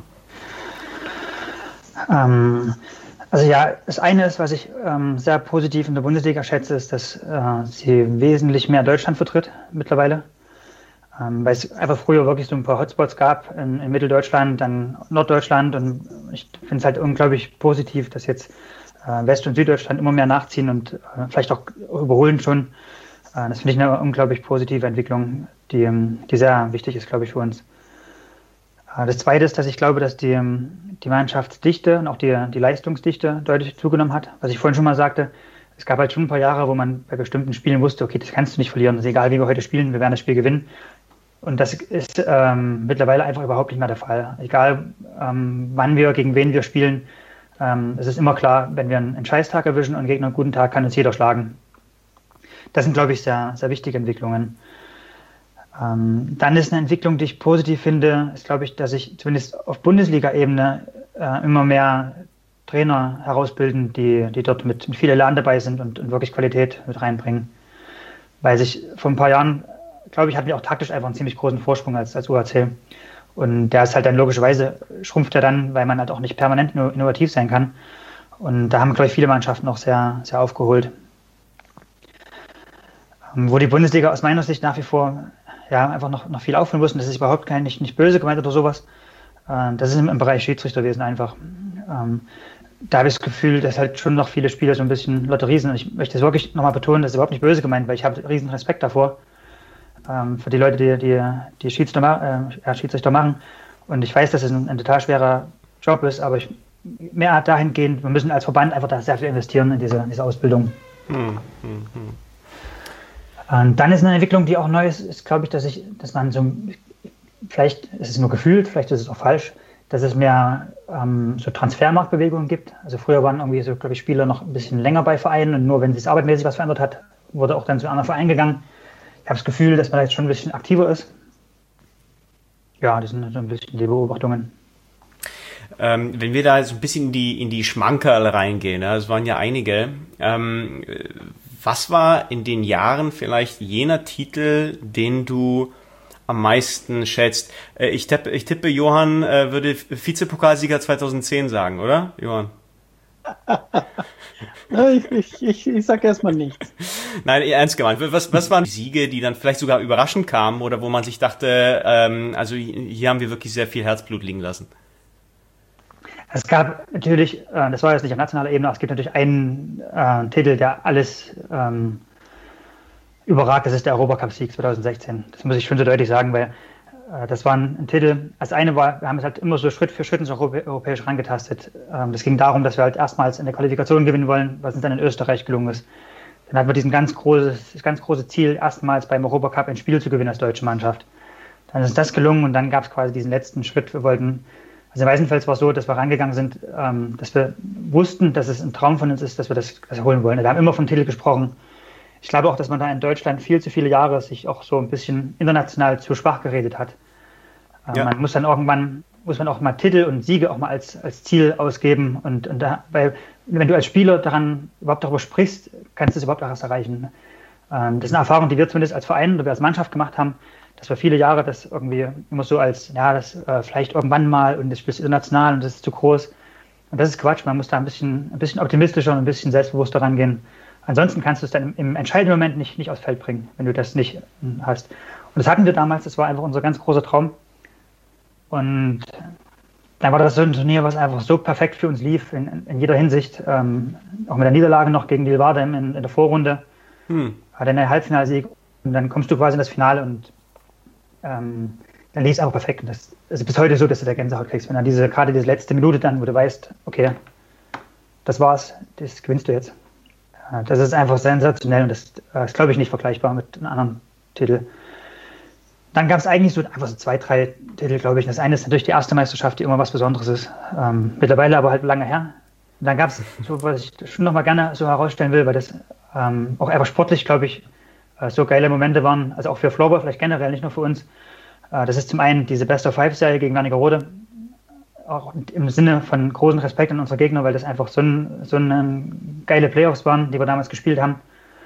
Ähm, also ja, das eine ist, was ich ähm, sehr positiv in der Bundesliga schätze, ist, dass äh, sie wesentlich mehr Deutschland vertritt mittlerweile. Ähm, weil es einfach früher wirklich so ein paar Hotspots gab in, in Mitteldeutschland, dann Norddeutschland, und ich finde es halt unglaublich positiv, dass jetzt äh, West- und Süddeutschland immer mehr nachziehen und äh, vielleicht auch überholen schon. Äh, das finde ich eine unglaublich positive Entwicklung, die, die sehr wichtig ist, glaube ich, für uns. Äh, das Zweite ist, dass ich glaube, dass die, die Mannschaftsdichte und auch die, die Leistungsdichte deutlich zugenommen hat. Was ich vorhin schon mal sagte, es gab halt schon ein paar Jahre, wo man bei bestimmten Spielen wusste, okay, das kannst du nicht verlieren, das ist egal, wie wir heute spielen, wir werden das Spiel gewinnen. Und das ist ähm, mittlerweile einfach überhaupt nicht mehr der Fall. Egal, ähm, wann wir, gegen wen wir spielen, ähm, es ist immer klar, wenn wir einen Scheißtag erwischen und einen Gegner einen guten Tag, kann uns jeder schlagen. Das sind, glaube ich, sehr, sehr wichtige Entwicklungen. Ähm, dann ist eine Entwicklung, die ich positiv finde, ist, glaube ich, dass sich zumindest auf Bundesliga-Ebene äh, immer mehr Trainer herausbilden, die, die dort mit, mit viel Elan dabei sind und, und wirklich Qualität mit reinbringen. Weil sich vor ein paar Jahren, glaube ich, hatten wir auch taktisch einfach einen ziemlich großen Vorsprung als, als U H C. Und der ist halt dann logischerweise, schrumpft er dann, weil man halt auch nicht permanent nur innovativ sein kann. Und da haben, glaube ich, viele Mannschaften auch sehr, sehr aufgeholt. Ähm, wo die Bundesliga aus meiner Sicht nach wie vor ja, einfach noch, noch viel aufholen muss, und das ist überhaupt kein, nicht, nicht böse gemeint oder sowas, äh, das ist im, im Bereich Schiedsrichterwesen einfach. Ähm, da habe ich das Gefühl, dass halt schon noch viele Spieler so ein bisschen Lotterie sind. Und ich möchte das wirklich nochmal betonen, das ist überhaupt nicht böse gemeint, weil ich habe riesen Respekt davor. Für die Leute, die, die, die Schiedsrichter, äh, Schiedsrichter machen. Und ich weiß, dass es ein, ein total schwerer Job ist, aber ich, mehr dahingehend, wir müssen als Verband einfach da sehr viel investieren in diese, in diese Ausbildung. Hm, hm, hm. Und dann ist eine Entwicklung, die auch neu ist, ist, glaube ich, dass ich, dass man so, vielleicht ist es nur gefühlt, vielleicht ist es auch falsch, dass es mehr ähm, so Transfermarktbewegungen gibt. Also früher waren irgendwie so, glaube ich, Spieler noch ein bisschen länger bei Vereinen, und nur wenn sich arbeitsmäßig was verändert hat, wurde auch dann zu einem anderen Verein gegangen. Ich habe das Gefühl, dass man jetzt schon ein bisschen aktiver ist. Ja, das sind so ein bisschen die Beobachtungen. Ähm, wenn wir da so ein bisschen in die, in die Schmankerl reingehen, ja, es waren ja einige, ähm, was war in den Jahren vielleicht jener Titel, den du am meisten schätzt? Äh, ich, tippe, ich tippe, Johann äh, würde Vizepokalsieger zweitausendzehn sagen, oder, Johann? Ich, ich, ich, ich sag erstmal nichts. Nein, ernst gemeint. Was, was waren die Siege, die dann vielleicht sogar überraschend kamen, oder wo man sich dachte, ähm, also hier haben wir wirklich sehr viel Herzblut liegen lassen? Es gab natürlich, äh, das war jetzt nicht auf nationaler Ebene, aber es gibt natürlich einen äh, Titel, der alles ähm, überragt. Das ist der Europacup-Sieg zweitausendsechzehn. Das muss ich schon so deutlich sagen, weil äh, das war ein, ein Titel. Als eine war, wir haben es halt immer so Schritt für Schritt ins Europä- europäisch rangetastet. Ähm, das ging darum, dass wir halt erstmals in der Qualifikation gewinnen wollen, was uns dann in Österreich gelungen ist. dann hatten wir diesen ganz großes, ganz große Ziel, erstmals beim Europacup ein Spiel zu gewinnen als deutsche Mannschaft. Dann ist das gelungen und dann gab es quasi diesen letzten Schritt. Wir wollten, also in Weißenfels war es so, dass wir rangegangen sind, ähm, dass wir wussten, dass es ein Traum von uns ist, dass wir das, das holen wollen. Wir haben immer vom Titel gesprochen. Ich glaube auch, dass man da in Deutschland viel zu viele Jahre sich auch so ein bisschen international zu schwach geredet hat. Äh, ja. Man muss dann irgendwann, muss man auch mal Titel und Siege auch mal als, als Ziel ausgeben. Und, und da, weil, wenn du als Spieler daran überhaupt darüber sprichst, kannst du es überhaupt auch erst erreichen. Ähm, das ist eine Erfahrung, die wir zumindest als Verein oder wir als Mannschaft gemacht haben, dass wir viele Jahre das irgendwie immer so als, ja, das äh, vielleicht irgendwann mal und das Spiel ist international und das ist zu groß. Und das ist Quatsch. Man muss da ein bisschen, ein bisschen optimistischer und ein bisschen selbstbewusster rangehen. Ansonsten kannst du es dann im, im entscheidenden Moment nicht, nicht aufs Feld bringen, wenn du das nicht hast. Und das hatten wir damals, das war einfach unser ganz großer Traum. Und dann war das so ein Turnier, was einfach so perfekt für uns lief, in, in jeder Hinsicht. Ähm, auch mit der Niederlage noch gegen Lille in, in der Vorrunde. Hm. Hatte einen Halbfinalsieg und dann kommst du quasi in das Finale und ähm, dann lief es einfach perfekt. Und das ist bis heute so, dass du da Gänsehaut kriegst. Wenn dann diese, gerade diese letzte Minute dann, wo du weißt, okay, das war's, das gewinnst du jetzt. Das ist einfach sensationell und das ist, glaube ich, nicht vergleichbar mit einem anderen Titel. Dann gab es eigentlich so einfach so zwei, drei Titel, glaube ich. Das eine ist natürlich die erste Meisterschaft, die immer was Besonderes ist. Ähm, mittlerweile aber halt lange her. Und dann gab es so, was ich schon nochmal gerne so herausstellen will, weil das ähm, auch einfach sportlich, glaube ich, äh, so geile Momente waren. Also auch für Floorball, vielleicht generell, nicht nur für uns. Äh, das ist zum einen diese Best-of-Five-Serie gegen Wernigerode. Auch im Sinne von großen Respekt an unsere Gegner, weil das einfach so, ein, so eine geile Playoffs waren, die wir damals gespielt haben.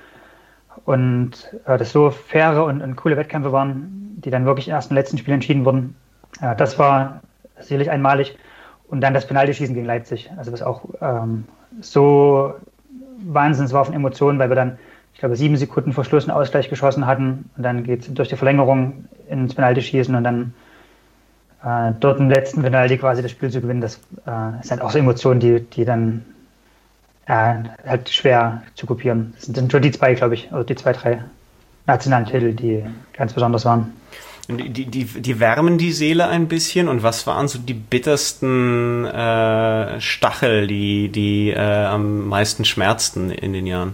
Und äh, das so faire und, und coole Wettkämpfe waren, die dann wirklich im ersten und letzten Spiel entschieden wurden. Äh, das war sicherlich einmalig. Und dann das Penaltyschießen gegen Leipzig. Also was auch ähm, so Wahnsinns war von Emotionen, weil wir dann, ich glaube, sieben Sekunden vor Schluss einen Ausgleich geschossen hatten. Und dann geht es durch die Verlängerung ins Penaltyschießen und dann Äh, dort im letzten Penalty quasi das Spiel zu gewinnen, das äh, sind auch so Emotionen, die, die dann äh, halt schwer zu kopieren. Das sind, das sind schon die zwei, glaube ich, also die zwei, drei nationalen Titel, die ganz besonders waren. Die, die, die, die wärmen die Seele ein bisschen. Und was waren so die bittersten äh, Stachel, die, die äh, am meisten schmerzten in den Jahren?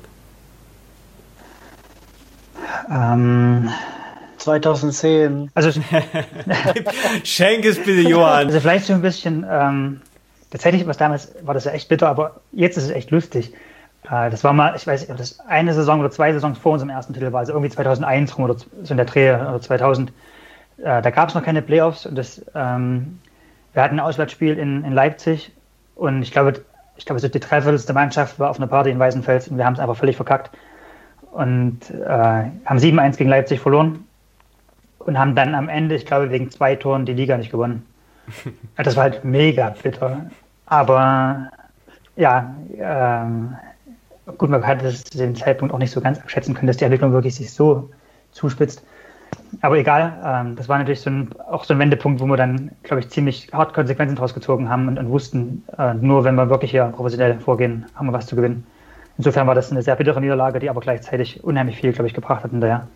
Ähm... zweitausendzehn. Also schenk es bitte, Johann. Also vielleicht so ein bisschen, ähm, tatsächlich, was damals war das ja echt bitter, aber jetzt ist es echt lustig. Äh, das war mal, ich weiß nicht, ob das eine Saison oder zwei Saisons vor unserem ersten Titel war, also irgendwie zweitausendeins rum oder so in der Dreh oder zweitausend. Äh, da gab es noch keine Playoffs und das, ähm, wir hatten ein Auswärtsspiel in, in Leipzig und ich glaube, ich glaube, so die dreiviertelste Mannschaft war auf einer Party in Weißenfels und wir haben es einfach völlig verkackt und äh, haben sieben eins gegen Leipzig verloren. Und haben dann am Ende, ich glaube, wegen zwei Toren die Liga nicht gewonnen. Das war halt mega bitter. Aber ja, ähm, gut, man hat das zu dem Zeitpunkt auch nicht so ganz abschätzen können, dass die Entwicklung wirklich sich so zuspitzt. Aber egal, ähm, das war natürlich so ein, auch so ein Wendepunkt, wo wir dann, glaube ich, ziemlich hart Konsequenzen draus gezogen haben und, und wussten, äh, nur wenn wir wirklich hier professionell vorgehen, haben wir was zu gewinnen. Insofern war das eine sehr bittere Niederlage, die aber gleichzeitig unheimlich viel, glaube ich, gebracht hat hinterher.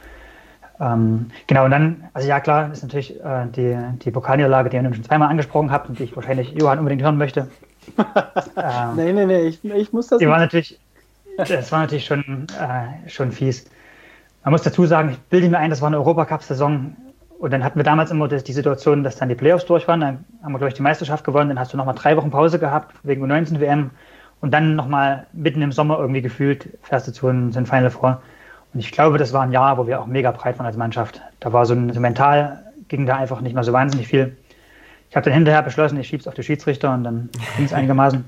Ähm, genau, und dann, also ja klar, ist natürlich äh, die, die Pokalniederlage, die ihr schon zweimal angesprochen habt und die ich wahrscheinlich Johann unbedingt hören möchte. ähm, nee, nee, nee, ich, ich muss das die nicht. War natürlich, das war natürlich schon, äh, schon fies. Man muss dazu sagen, ich bilde mir ein, das war eine Europacup-Saison und dann hatten wir damals immer das, die Situation, dass dann die Playoffs durch waren, dann haben wir, glaube ich, die Meisterschaft gewonnen, dann hast du nochmal drei Wochen Pause gehabt wegen U neunzehn W M und dann nochmal mitten im Sommer irgendwie gefühlt fährst du zu einem Final vor. Und ich glaube, das war ein Jahr, wo wir auch mega breit waren als Mannschaft. Da war so, ein, so mental, ging da einfach nicht mehr so wahnsinnig viel. Ich habe dann hinterher beschlossen, ich schieb's auf die Schiedsrichter und dann ging es einigermaßen.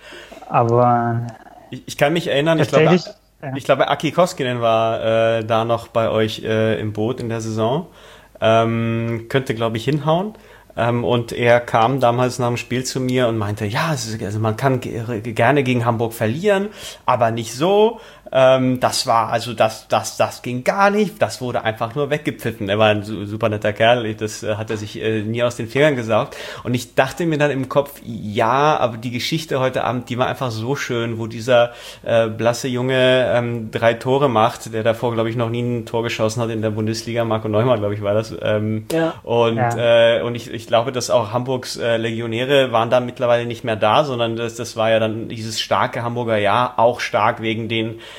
Aber ich, ich kann mich erinnern, ich glaube, ja. ich glaube, Aki Koskinen war äh, da noch bei euch äh, im Boot in der Saison. Ähm, könnte, glaube ich, hinhauen. Ähm, und er kam damals nach dem Spiel zu mir und meinte, ja, es ist, also man kann g- gerne gegen Hamburg verlieren, aber nicht so. Ähm, das war, also das, das, das ging gar nicht. Das wurde einfach nur weggepfiffen. Er war ein super netter Kerl. Das äh, hat er sich äh, nie aus den Fingern gesaugt. Und ich dachte mir dann im Kopf, ja, aber die Geschichte heute Abend, die war einfach so schön, wo dieser äh, blasse Junge ähm, drei Tore macht, der davor, glaube ich, noch nie ein Tor geschossen hat in der Bundesliga. Marco Neumann, glaube ich, war das. Ähm, ja. Und, ja. Äh, und ich, ich glaube, dass auch Hamburgs äh, Legionäre waren da mittlerweile nicht mehr da, sondern das, das war ja dann dieses starke Hamburger Jahr, auch stark wegen den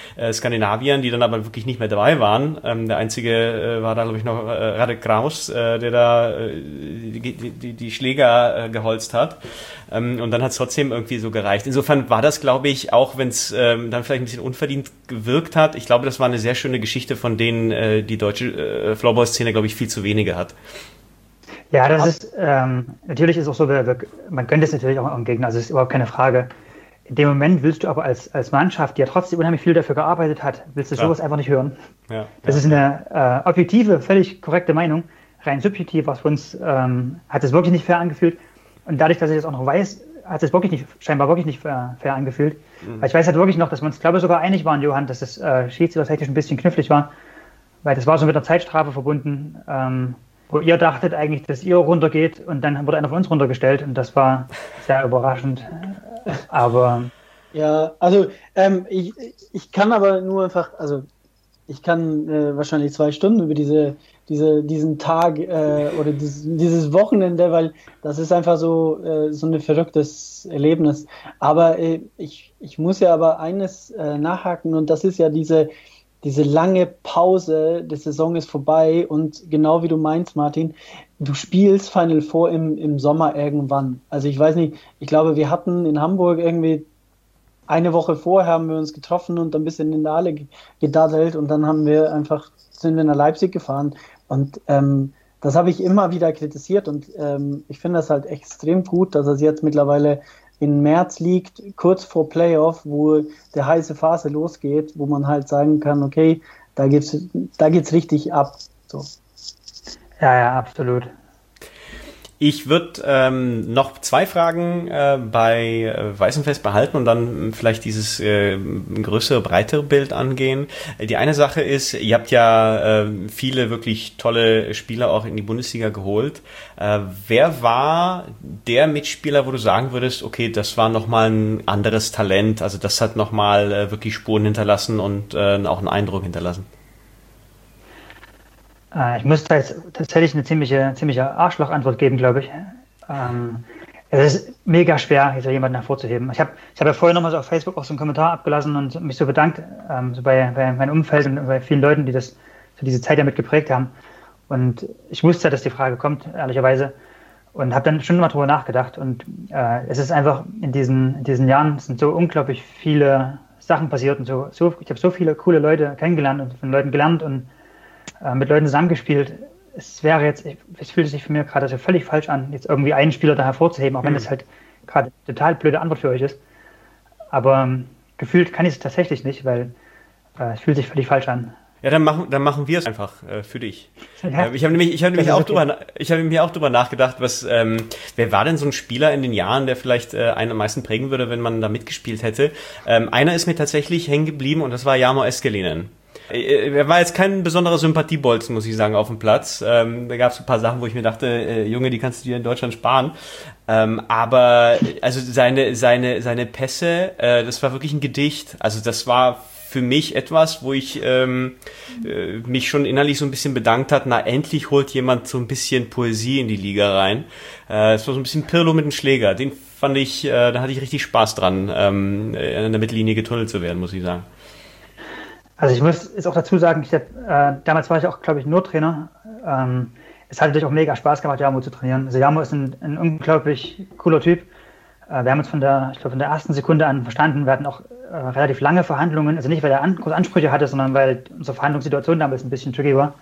äh, Skandinaviern, die dann aber wirklich nicht mehr dabei waren. Ähm, der einzige äh, war da, glaube ich, noch äh, Radek Kraus, äh, der da äh, die, die, die Schläger äh, geholzt hat. Ähm, und dann hat es trotzdem irgendwie so gereicht. Insofern war das, glaube ich, auch wenn es ähm, dann vielleicht ein bisschen unverdient gewirkt hat, ich glaube, das war eine sehr schöne Geschichte, von denen äh, die deutsche äh, Floorball-Szene, glaube ich, viel zu wenige hat. Ja, das ist, ähm, natürlich ist auch so, wir, wir, man gönnt es natürlich auch am Gegner, also das ist überhaupt keine Frage. In dem Moment willst du aber als, als Mannschaft, die ja trotzdem unheimlich viel dafür gearbeitet hat, willst du sowas einfach nicht hören. Ja, das ja. ist eine äh, objektive, völlig korrekte Meinung. Rein subjektiv aus uns ähm, hat es wirklich nicht fair angefühlt. Und dadurch, dass ich das auch noch weiß, hat es wirklich nicht, scheinbar wirklich nicht fair, fair angefühlt. Mhm. Weil ich weiß halt wirklich noch, dass wir uns, glaube ich, sogar einig waren, Johann, dass das äh, schiedsrichtertechnisch ein bisschen knifflig war. Weil das war so mit einer Zeitstrafe verbunden, ähm, wo ihr dachtet eigentlich, dass ihr runtergeht und dann wurde einer von uns runtergestellt und das war sehr überraschend. Aber ja, also ähm, ich, ich kann aber nur einfach, also ich kann äh, wahrscheinlich zwei Stunden über diese, diese, diesen Tag äh, oder dieses, dieses Wochenende, weil das ist einfach so, äh, so ein verrücktes Erlebnis. Aber äh, ich, ich muss ja aber eines äh, nachhaken und das ist ja diese Diese lange Pause, die Saison ist vorbei und genau wie du meinst, Martin, du spielst Final Four im, im Sommer irgendwann. Also ich weiß nicht, ich glaube, wir hatten in Hamburg irgendwie eine Woche vorher haben wir uns getroffen und ein bisschen in der Halle gedaddelt und dann haben wir einfach, sind wir nach Leipzig gefahren und ähm, das habe ich immer wieder kritisiert und ähm, ich finde das halt extrem gut, dass es jetzt mittlerweile in März liegt, kurz vor Playoff, wo der heiße Phase losgeht, wo man halt sagen kann, okay, da geht's, da geht's richtig ab. So. Ja, ja, absolut. Ich würde ähm, noch zwei Fragen äh, bei äh, Weißenfels behalten und dann vielleicht dieses äh, größere, breitere Bild angehen. Die eine Sache ist, ihr habt ja äh, viele wirklich tolle Spieler auch in die Bundesliga geholt. Äh, wer war der Mitspieler, wo du sagen würdest, okay, das war nochmal ein anderes Talent, also das hat nochmal äh, wirklich Spuren hinterlassen und äh, auch einen Eindruck hinterlassen? Ich muss da jetzt tatsächlich eine ziemliche, ziemliche Arschloch-Antwort geben, glaube ich. Ähm, es ist mega schwer, jetzt jemanden hervorzuheben. Ich habe ich hab ja vorher nochmal so auf Facebook auch so einen Kommentar abgelassen und mich so bedankt ähm, so bei, bei meinem Umfeld und bei vielen Leuten, die das so diese Zeit damit geprägt haben. Und ich wusste, dass die Frage kommt, ehrlicherweise. Und habe dann schon mal drüber nachgedacht. Und äh, es ist einfach in diesen, in diesen Jahren sind so unglaublich viele Sachen passiert. Und so, so ich habe so viele coole Leute kennengelernt und von Leuten gelernt und mit Leuten zusammengespielt. Es wäre jetzt, es fühlt sich für mich gerade so völlig falsch an, jetzt irgendwie einen Spieler da hervorzuheben, auch wenn das halt gerade eine total blöde Antwort für euch ist. Aber ähm, gefühlt kann ich es tatsächlich nicht, weil äh, es fühlt sich völlig falsch an. Ja, dann machen, dann machen wir es einfach äh, für dich. Ja, äh, ich habe nämlich, ich habe nämlich auch okay. drüber, ich habe mir auch drüber nachgedacht, was, ähm, wer war denn so ein Spieler in den Jahren, der vielleicht äh, einen am meisten prägen würde, wenn man da mitgespielt hätte? Ähm, einer ist mir tatsächlich hängen geblieben und das war Jarmo Eskelinen. Er war jetzt kein besonderer Sympathiebolzen, muss ich sagen, auf dem Platz. Ähm, da gab es ein paar Sachen, wo ich mir dachte, äh, Junge, die kannst du dir in Deutschland sparen. Ähm, aber also seine seine seine Pässe, äh, das war wirklich ein Gedicht. Also das war für mich etwas, wo ich ähm, äh, mich schon innerlich so ein bisschen bedankt hat. Na, endlich holt jemand so ein bisschen Poesie in die Liga rein. Äh, es war so ein bisschen Pirlo mit dem Schläger. Den fand ich, äh, da hatte ich richtig Spaß dran, ähm, an der Mittellinie getunnelt zu werden, muss ich sagen. Also ich muss jetzt auch dazu sagen, ich hab, äh, damals war ich auch, glaube ich, nur Trainer. Ähm, es hat natürlich auch mega Spaß gemacht, Jarmo zu trainieren. Also Jarmo ist ein, ein unglaublich cooler Typ. Äh, wir haben uns von der, ich glaube, von der ersten Sekunde an verstanden. Wir hatten auch äh, relativ lange Verhandlungen. Also nicht, weil er an, große Ansprüche hatte, sondern weil unsere Verhandlungssituation damals ein bisschen tricky war.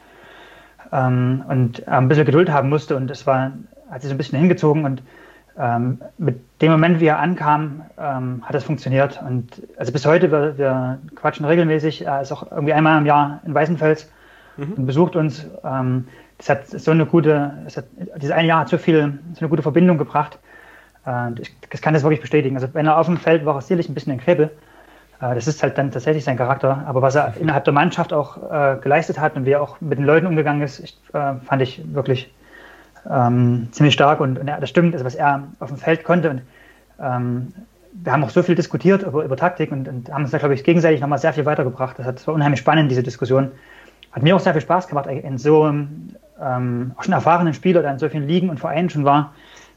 Ähm, und äh, ein bisschen Geduld haben musste. Und es war, hat sich so ein bisschen hingezogen. Und ähm, mit dem Moment, wie er ankam, ähm, hat es funktioniert. Und also bis heute, wir, wir quatschen regelmäßig. Er ist auch irgendwie einmal im Jahr in Weißenfels mhm. und besucht uns. Ähm, das hat so eine gute, das hat, dieses eine Jahr hat so viel, so eine gute Verbindung gebracht. Äh, ich, ich kann das wirklich bestätigen. Also wenn er auf dem Feld war, er sicherlich ein bisschen ein Krebel. Äh, das ist halt dann tatsächlich sein Charakter. Aber was er innerhalb der Mannschaft auch äh, geleistet hat und wie er auch mit den Leuten umgegangen ist, ich, äh, fand ich wirklich Ähm, ziemlich stark und, und ja, das stimmt, also was er auf dem Feld konnte und ähm, wir haben auch so viel diskutiert über, über Taktik und, und haben uns da, glaube ich, gegenseitig nochmal sehr viel weitergebracht. Das, hat, das war unheimlich spannend, diese Diskussion. Hat mir auch sehr viel Spaß gemacht, in so ähm, auch schon erfahrenen Spieler, der in so vielen Ligen und Vereinen schon war,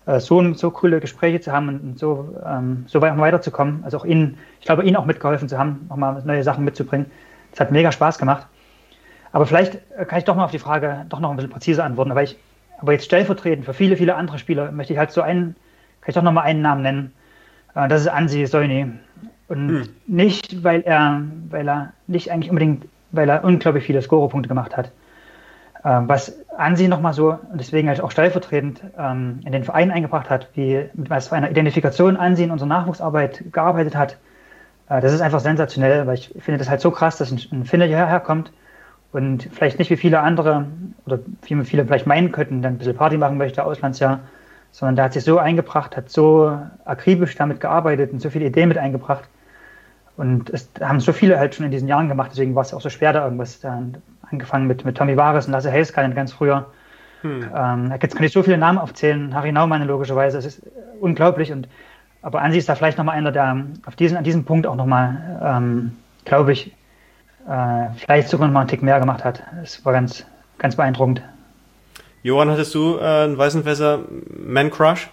äh, so, so coole Gespräche zu haben und so, ähm, so weit weiterzukommen. Also auch Ihnen, ich glaube, Ihnen auch mitgeholfen zu haben, nochmal neue Sachen mitzubringen. Das hat mega Spaß gemacht. Aber vielleicht kann ich doch mal auf die Frage doch noch ein bisschen präziser antworten. Aber, ich, aber jetzt stellvertretend für viele, viele andere Spieler möchte ich halt so einen, kann ich doch noch mal einen Namen nennen. Äh, das ist Ansi Soini. Und hm. nicht, weil er, weil er nicht eigentlich unbedingt, weil er unglaublich viele Scorerpunkte gemacht hat. Äh, was Ansi nochmal so, und deswegen halt auch stellvertretend ähm, in den Verein eingebracht hat, wie mit was für einer Identifikation Ansi in unserer Nachwuchsarbeit gearbeitet hat, äh, das ist einfach sensationell, weil ich finde das halt so krass, dass ein, ein Finne hierher kommt und vielleicht nicht wie viele andere, oder wie viele vielleicht meinen könnten, dann ein bisschen Party machen möchte, Auslandsjahr, sondern der hat sich so eingebracht, hat so akribisch damit gearbeitet und so viele Ideen mit eingebracht. Und es haben so viele halt schon in diesen Jahren gemacht, deswegen war es auch so schwer, da irgendwas, da, angefangen mit, mit Tommy Vares und Lasse Heiskanen ganz früher. Hm. Ähm, jetzt kann ich so viele Namen aufzählen, Harry Naumann logischerweise, es ist unglaublich. Und, aber Ansi ist da vielleicht nochmal einer, der auf diesen, an diesem Punkt auch nochmal, ähm, glaube ich, äh, vielleicht sogar nochmal einen Tick mehr gemacht hat. Es war ganz, ganz beeindruckend. Johann, hattest du äh, einen Weißenfässer Man-Crush?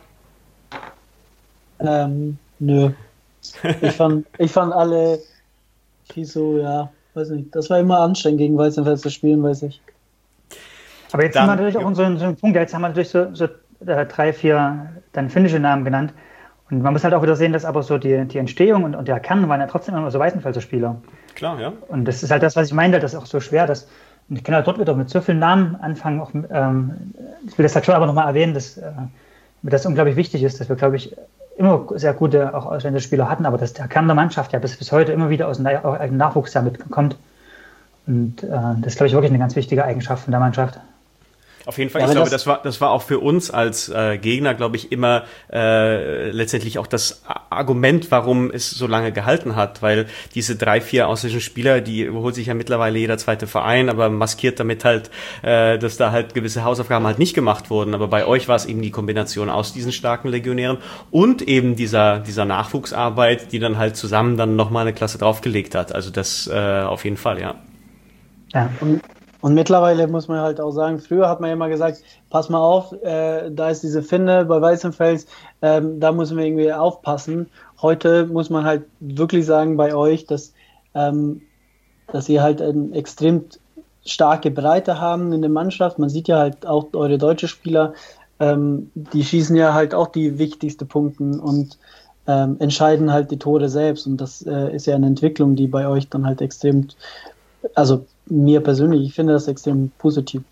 Ähm, nö. Ich fand, ich fand alle, wie so, ja, weiß nicht, das war immer anstrengend gegen Weißenfels zu spielen, weiß ich. Aber jetzt dann, haben wir natürlich auch so einen, so einen Punkt, jetzt haben wir natürlich so, so äh, drei, vier dann finnische Namen genannt. Und man muss halt auch wieder sehen, dass aber so die, die Entstehung und, und der Kern waren ja trotzdem immer so Weißenfelser Spieler. Klar, ja. Und das ist halt das, was ich meinte, das ist auch so schwer, dass, und ich kann halt dort wieder mit so vielen Namen anfangen, auch, ähm, ich will das halt schon aber nochmal erwähnen, dass äh, mir das unglaublich wichtig ist, dass wir, glaube ich, immer sehr gute auch ausländische Spieler hatten, aber dass der Kern der Mannschaft ja bis, bis heute immer wieder aus dem Na- Nachwuchs ja mitkommt. Und äh, das ist, glaube ich, wirklich eine ganz wichtige Eigenschaft von der Mannschaft. Auf jeden Fall, ja, ich glaube, das, das war das war auch für uns als äh, Gegner, glaube ich, immer äh, letztendlich auch das Argument, warum es so lange gehalten hat, weil diese drei, vier ausländischen Spieler, die überholt sich ja mittlerweile jeder zweite Verein, aber maskiert damit halt, äh, dass da halt gewisse Hausaufgaben halt nicht gemacht wurden. Aber bei euch war es eben die Kombination aus diesen starken Legionären und eben dieser dieser Nachwuchsarbeit, die dann halt zusammen dann nochmal eine Klasse draufgelegt hat. Also das äh, auf jeden Fall, ja. Ja, und Und mittlerweile muss man halt auch sagen, früher hat man ja immer gesagt, pass mal auf, äh, da ist diese Finne bei Weißenfels, ähm, da müssen wir irgendwie aufpassen. Heute muss man halt wirklich sagen bei euch, dass, ähm, dass ihr halt eine extrem starke Breite haben in der Mannschaft. Man sieht ja halt auch eure deutsche Spieler, ähm, die schießen ja halt auch die wichtigsten Punkte und ähm, entscheiden halt die Tore selbst. Und das äh, ist ja eine Entwicklung, die bei euch dann halt extrem, also mir persönlich, ich finde das extrem positiv.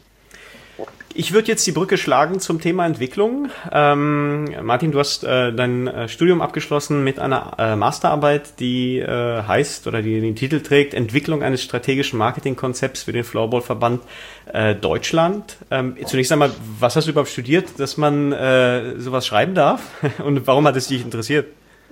Ich würde jetzt die Brücke schlagen zum Thema Entwicklung. Ähm, Martin, du hast äh, dein äh, Studium abgeschlossen mit einer äh, Masterarbeit, die äh, heißt oder die den Titel trägt Entwicklung eines strategischen Marketingkonzepts für den Floorball-Verband äh, Deutschland. Ähm, zunächst einmal, was hast du überhaupt studiert, dass man äh, sowas schreiben darf? Und warum hat es dich interessiert?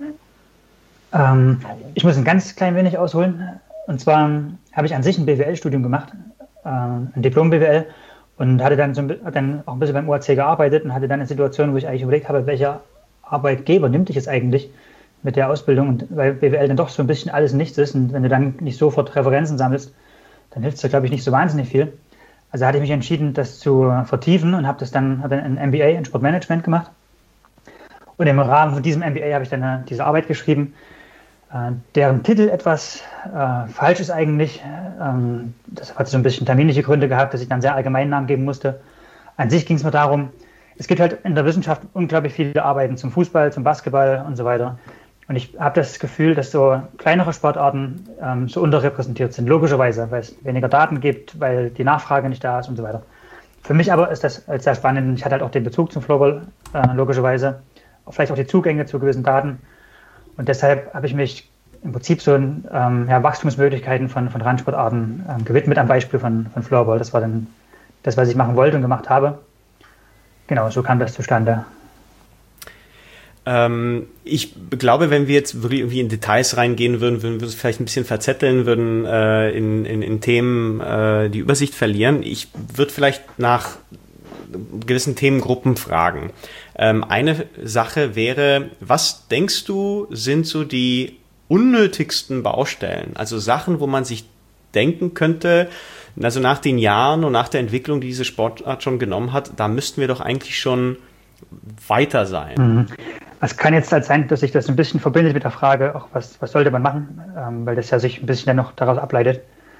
Ähm, ich muss ein ganz klein wenig ausholen. Und zwar habe ich an sich ein B W L-Studium gemacht, äh, ein Diplom-B W L, und hatte dann, so ein, dann auch ein bisschen beim U A C gearbeitet und hatte dann eine Situation, wo ich eigentlich überlegt habe, welcher Arbeitgeber nimmt dich jetzt eigentlich mit der Ausbildung, und weil B W L dann doch so ein bisschen alles und nichts ist, und wenn du dann nicht sofort Referenzen sammelst, dann hilft es dir, glaube ich, nicht so wahnsinnig viel. Also hatte ich mich entschieden, das zu vertiefen und habe das dann, habe dann ein M B A in Sportmanagement gemacht. Und im Rahmen von diesem M B A habe ich dann eine, diese Arbeit geschrieben, deren Titel etwas äh, falsch ist eigentlich. Ähm, das hat so ein bisschen terminliche Gründe gehabt, dass ich dann sehr allgemeinen Namen geben musste. An sich ging es mir darum, es gibt halt in der Wissenschaft unglaublich viele Arbeiten zum Fußball, zum Basketball und so weiter. Und ich habe das Gefühl, dass so kleinere Sportarten ähm, so unterrepräsentiert sind, logischerweise, weil es weniger Daten gibt, weil die Nachfrage nicht da ist und so weiter. Für mich aber ist das sehr spannend. Ich hatte halt auch den Bezug zum Floorball, äh, logischerweise. Vielleicht auch die Zugänge zu gewissen Daten. Und deshalb habe ich mich im Prinzip so ähm, ja, Wachstumsmöglichkeiten von, von Randsportarten ähm, gewidmet, am Beispiel von, von Floorball. Das war dann das, was ich machen wollte und gemacht habe. Genau, so kam das zustande. Ähm, ich glaube, wenn wir jetzt wirklich irgendwie in Details reingehen würden, würden wir uns vielleicht ein bisschen verzetteln, würden äh, in, in, in Themen äh, die Übersicht verlieren. Ich würde vielleicht nach gewissen Themengruppen fragen. Ähm, eine Sache wäre, was denkst du, sind so die unnötigsten Baustellen? Also Sachen, wo man sich denken könnte, also nach den Jahren und nach der Entwicklung, die diese Sportart schon genommen hat, da müssten wir doch eigentlich schon weiter sein? Mhm. Es kann jetzt halt sein, dass sich das ein bisschen verbindet mit der Frage, auch was, was sollte man machen, ähm, weil das ja sich ein bisschen dann noch daraus ableitet.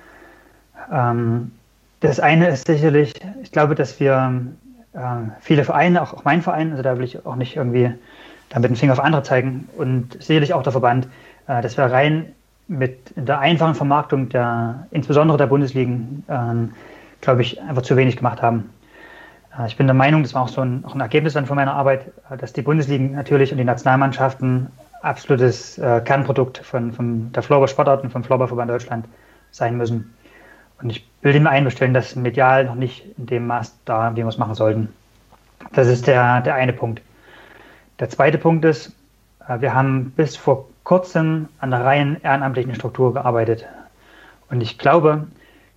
Ähm, das eine ist sicherlich, ich glaube, dass wir äh, viele Vereine, auch, auch mein Verein, also da will ich auch nicht irgendwie da mit dem Finger auf andere zeigen, und sicherlich auch der Verband, äh, dass wir rein mit der einfachen Vermarktung der, insbesondere der Bundesligen, äh, glaube ich, einfach zu wenig gemacht haben. Äh, ich bin der Meinung, das war auch so ein, auch ein Ergebnis dann von meiner Arbeit, äh, dass die Bundesligen natürlich und die Nationalmannschaften absolutes äh, Kernprodukt von, von der Floorball-Sportart und vom Floorball-Verband Deutschland sein müssen. Und ich will mir einbestellen, dass medial noch nicht in dem Maß da, wie wir es machen sollten. Das ist der, der eine Punkt. Der zweite Punkt ist, wir haben bis vor kurzem an der rein ehrenamtlichen Struktur gearbeitet. Und ich glaube,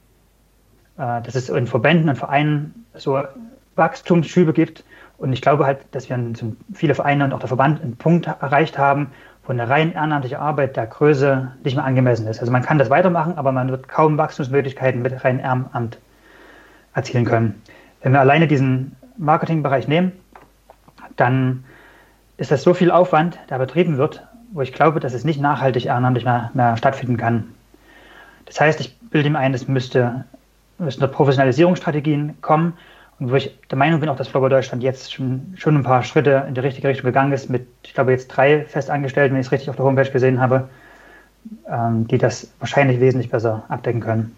dass es in Verbänden und Vereinen so Wachstumsschübe gibt. Und ich glaube halt, dass wir viele Vereine und auch der Verband einen Punkt erreicht haben, wo eine rein ehrenamtliche Arbeit der Größe nicht mehr angemessen ist. Also man kann das weitermachen, aber man wird kaum Wachstumsmöglichkeiten mit rein Ehrenamt erzielen können. Wenn wir alleine diesen Marketingbereich nehmen, dann ist das so viel Aufwand, der betrieben wird, wo ich glaube, dass es nicht nachhaltig ehrenamtlich mehr, mehr stattfinden kann. Das heißt, ich bilde mir ein, es müsste, müssten Professionalisierungsstrategien kommen, und wo ich der Meinung bin, auch dass Floorball Deutschland jetzt schon, schon ein paar Schritte in die richtige Richtung gegangen ist, mit, ich glaube, jetzt drei Festangestellten, wenn ich es richtig auf der Homepage gesehen habe, ähm, die das wahrscheinlich wesentlich besser abdecken können.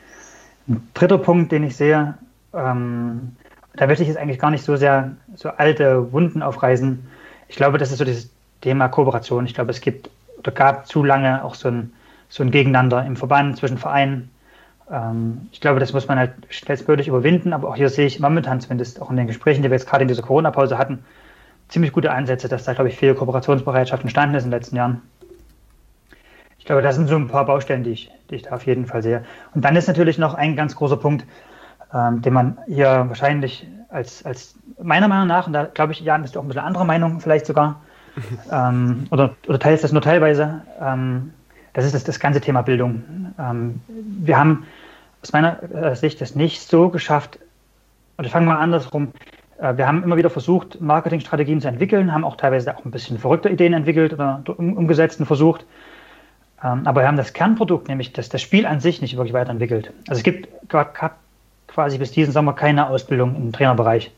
Ein dritter Punkt, den ich sehe, ähm, da möchte ich jetzt eigentlich gar nicht so sehr so alte Wunden aufreißen. Ich glaube, das ist so dieses Thema Kooperation. Ich glaube, es gibt oder gab zu lange auch so ein, so ein Gegeneinander im Verband zwischen Vereinen. Ähm, ich glaube, das muss man halt schnellstmöglich überwinden, aber auch hier sehe ich momentan zumindest auch in den Gesprächen, die wir jetzt gerade in dieser Corona-Pause hatten, ziemlich gute Ansätze, dass da, glaube ich, viel Kooperationsbereitschaft entstanden ist in den letzten Jahren. Ich glaube, das sind so ein paar Baustellen, die ich, die ich da auf jeden Fall sehe. Und dann ist natürlich noch ein ganz großer Punkt, ähm, den man hier wahrscheinlich als, als meiner Meinung nach, und da glaube ich, Jan, bist du auch ein bisschen anderer Meinung vielleicht sogar, ähm, oder, oder teilst das nur teilweise, ähm, das ist das, das ganze Thema Bildung. Ähm, wir haben aus meiner Sicht das nicht so geschafft, und ich fange mal andersrum, äh, wir haben immer wieder versucht, Marketingstrategien zu entwickeln, haben auch teilweise auch ein bisschen verrückte Ideen entwickelt oder um, umgesetzt und versucht, ähm, aber wir haben das Kernprodukt, nämlich das, das Spiel an sich, nicht wirklich weiterentwickelt. Also es gibt gerade quasi bis diesen Sommer keine Ausbildung im Trainerbereich.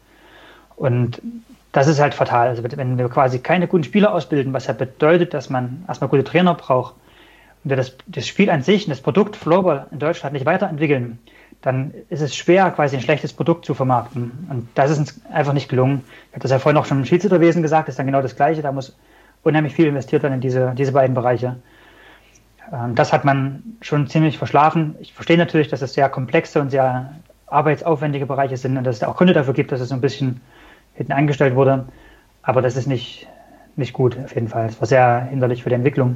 Und das ist halt fatal. Also wenn wir quasi keine guten Spieler ausbilden, was ja bedeutet, dass man erstmal gute Trainer braucht, und wir das, das Spiel an sich und das Produkt Floorball in Deutschland nicht weiterentwickeln, dann ist es schwer, quasi ein schlechtes Produkt zu vermarkten. Und das ist uns einfach nicht gelungen. Ich habe das ja vorhin auch schon im Schiedsrichterwesen gesagt, das ist dann genau das Gleiche. Da muss unheimlich viel investiert werden in diese, diese beiden Bereiche. Ähm, das hat man schon ziemlich verschlafen. Ich verstehe natürlich, dass es sehr komplexe und sehr arbeitsaufwendige Bereiche sind und dass es da auch Gründe dafür gibt, dass es so ein bisschen hinten angestellt wurde. Aber das ist nicht, nicht gut auf jeden Fall. Es war sehr hinderlich für die Entwicklung.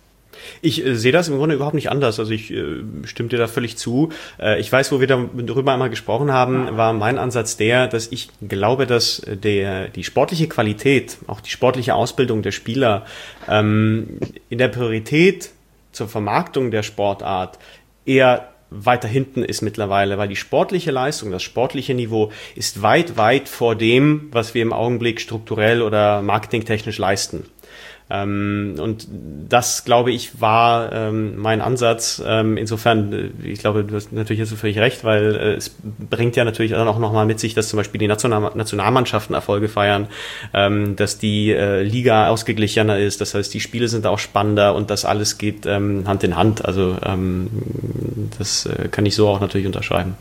Ich äh, sehe das im Grunde überhaupt nicht anders. Also ich äh, stimme dir da völlig zu. Äh, ich weiß, wo wir da, darüber einmal gesprochen haben, war mein Ansatz der, dass ich glaube, dass der die sportliche Qualität, auch die sportliche Ausbildung der Spieler ähm, in der Priorität zur Vermarktung der Sportart eher weiter hinten ist mittlerweile, weil die sportliche Leistung, das sportliche Niveau ist weit, weit vor dem, was wir im Augenblick strukturell oder marketingtechnisch leisten. Ähm, und das, glaube ich, war ähm, mein Ansatz. Ähm, insofern, ich glaube, du hast natürlich jetzt völlig recht, weil äh, es bringt ja natürlich dann auch nochmal mit sich, dass zum Beispiel die National- Nationalmannschaften Erfolge feiern, ähm, dass die äh, Liga ausgeglichener ist, das heißt, die Spiele sind auch spannender und das alles geht ähm, Hand in Hand. Also ähm, das äh, kann ich so auch natürlich unterschreiben.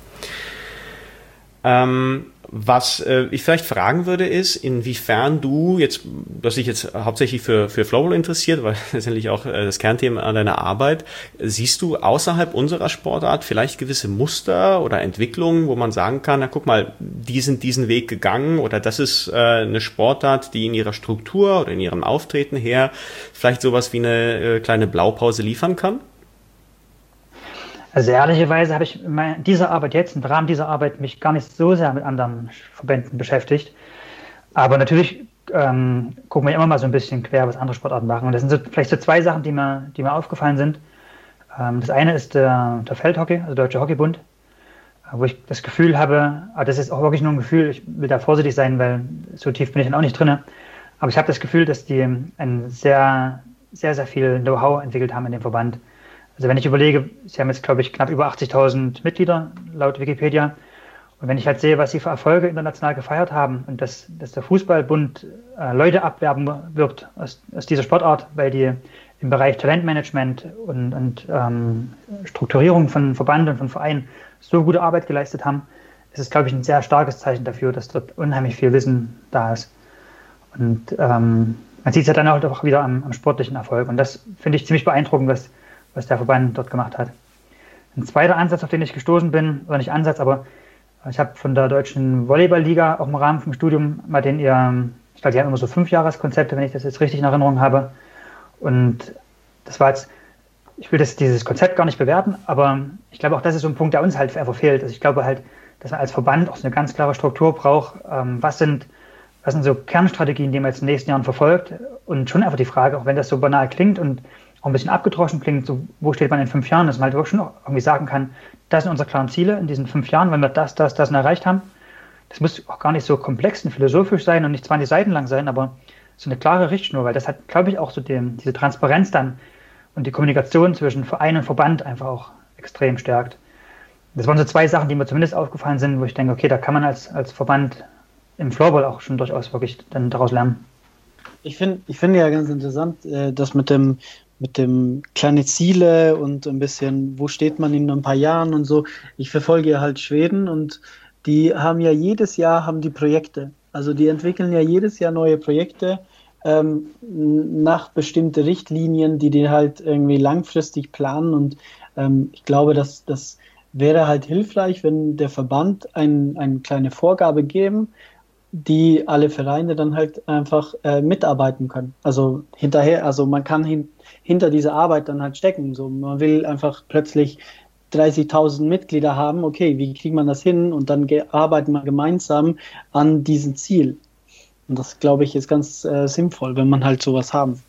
Ähm, was äh, ich vielleicht fragen würde, ist, inwiefern du jetzt, was dich jetzt hauptsächlich für, für Floorball interessiert, weil letztendlich auch äh, das Kernthema an deiner Arbeit, siehst du außerhalb unserer Sportart vielleicht gewisse Muster oder Entwicklungen, wo man sagen kann, na guck mal, die sind diesen Weg gegangen oder das ist äh, eine Sportart, die in ihrer Struktur oder in ihrem Auftreten her vielleicht sowas wie eine äh, kleine Blaupause liefern kann? Also ehrlicherweise habe ich in dieser Arbeit jetzt, im Rahmen dieser Arbeit, mich gar nicht so sehr mit anderen Verbänden beschäftigt. Aber natürlich ähm, gucken wir immer mal so ein bisschen quer, was andere Sportarten machen. Und das sind so, vielleicht so zwei Sachen, die mir, die mir aufgefallen sind. Ähm, das eine ist der, der Feldhockey, also Deutsche Hockeybund. wo ich das Gefühl habe, aber das ist auch wirklich nur ein Gefühl, ich will da vorsichtig sein, weil so tief bin ich dann auch nicht drin, aber ich habe das Gefühl, dass die ein sehr, sehr, sehr viel Know-how entwickelt haben in dem Verband. Also wenn ich überlege, sie haben jetzt, glaube ich, knapp über achtzigtausend Mitglieder laut Wikipedia. Und wenn ich halt sehe, was sie für Erfolge international gefeiert haben und dass, dass der Fußballbund äh, Leute abwerben wird aus, aus dieser Sportart, weil die im Bereich Talentmanagement und, und ähm, Strukturierung von Verband und von Vereinen so gute Arbeit geleistet haben, ist es, glaube ich, ein sehr starkes Zeichen dafür, dass dort unheimlich viel Wissen da ist. Und ähm, man sieht es ja dann auch wieder am, am sportlichen Erfolg. Und das finde ich ziemlich beeindruckend, was, was der Verband dort gemacht hat. Ein zweiter Ansatz, auf den ich gestoßen bin, oder nicht Ansatz, aber ich habe von der Deutschen Volleyball-Liga auch im Rahmen vom Studium mal den ihr, ich glaube, die haben immer so Fünfjahreskonzepte, wenn ich das jetzt richtig in Erinnerung habe. Und das war jetzt, ich will das, dieses Konzept gar nicht bewerten, aber ich glaube auch, das ist so ein Punkt, der uns halt einfach fehlt. Also ich glaube halt, dass man als Verband auch so eine ganz klare Struktur braucht. Ähm, was sind, was sind so Kernstrategien, die man jetzt in den nächsten Jahren verfolgt? Und schon einfach die Frage, auch wenn das so banal klingt und auch ein bisschen abgedroschen klingt, so, wo steht man in fünf Jahren, dass man halt wirklich schon auch irgendwie sagen kann, das sind unsere klaren Ziele in diesen fünf Jahren, wenn wir das, das, das erreicht haben. Das muss auch gar nicht so komplex und philosophisch sein und nicht zwanzig Seiten lang sein, aber so eine klare Richtschnur, weil das hat, glaube ich, auch so den, diese Transparenz dann und die Kommunikation zwischen Verein und Verband einfach auch extrem stärkt. Das waren so zwei Sachen, die mir zumindest aufgefallen sind, wo ich denke, okay, da kann man als, als Verband im Floorball auch schon durchaus wirklich dann daraus lernen. Ich finde ich finde ja ganz interessant, äh, das mit dem mit dem kleine Ziele und ein bisschen, wo steht man in ein paar Jahren und so. Ich verfolge ja halt Schweden und die haben ja jedes Jahr haben die Projekte. Also die entwickeln ja jedes Jahr neue Projekte ähm, nach bestimmte Richtlinien, die die halt irgendwie langfristig planen und ähm, ich glaube, dass das wäre halt hilfreich, wenn der Verband ein, eine kleine Vorgabe geben, die alle Vereine dann halt einfach äh, mitarbeiten können. Also hinterher, also man kann hin, hinter dieser Arbeit dann halt stecken. So, man will einfach plötzlich dreißigtausend Mitglieder haben. Okay, wie kriegt man das hin? Und dann ge- arbeiten wir gemeinsam an diesem Ziel. Und das, glaube ich, ist ganz äh, sinnvoll, wenn man halt sowas haben.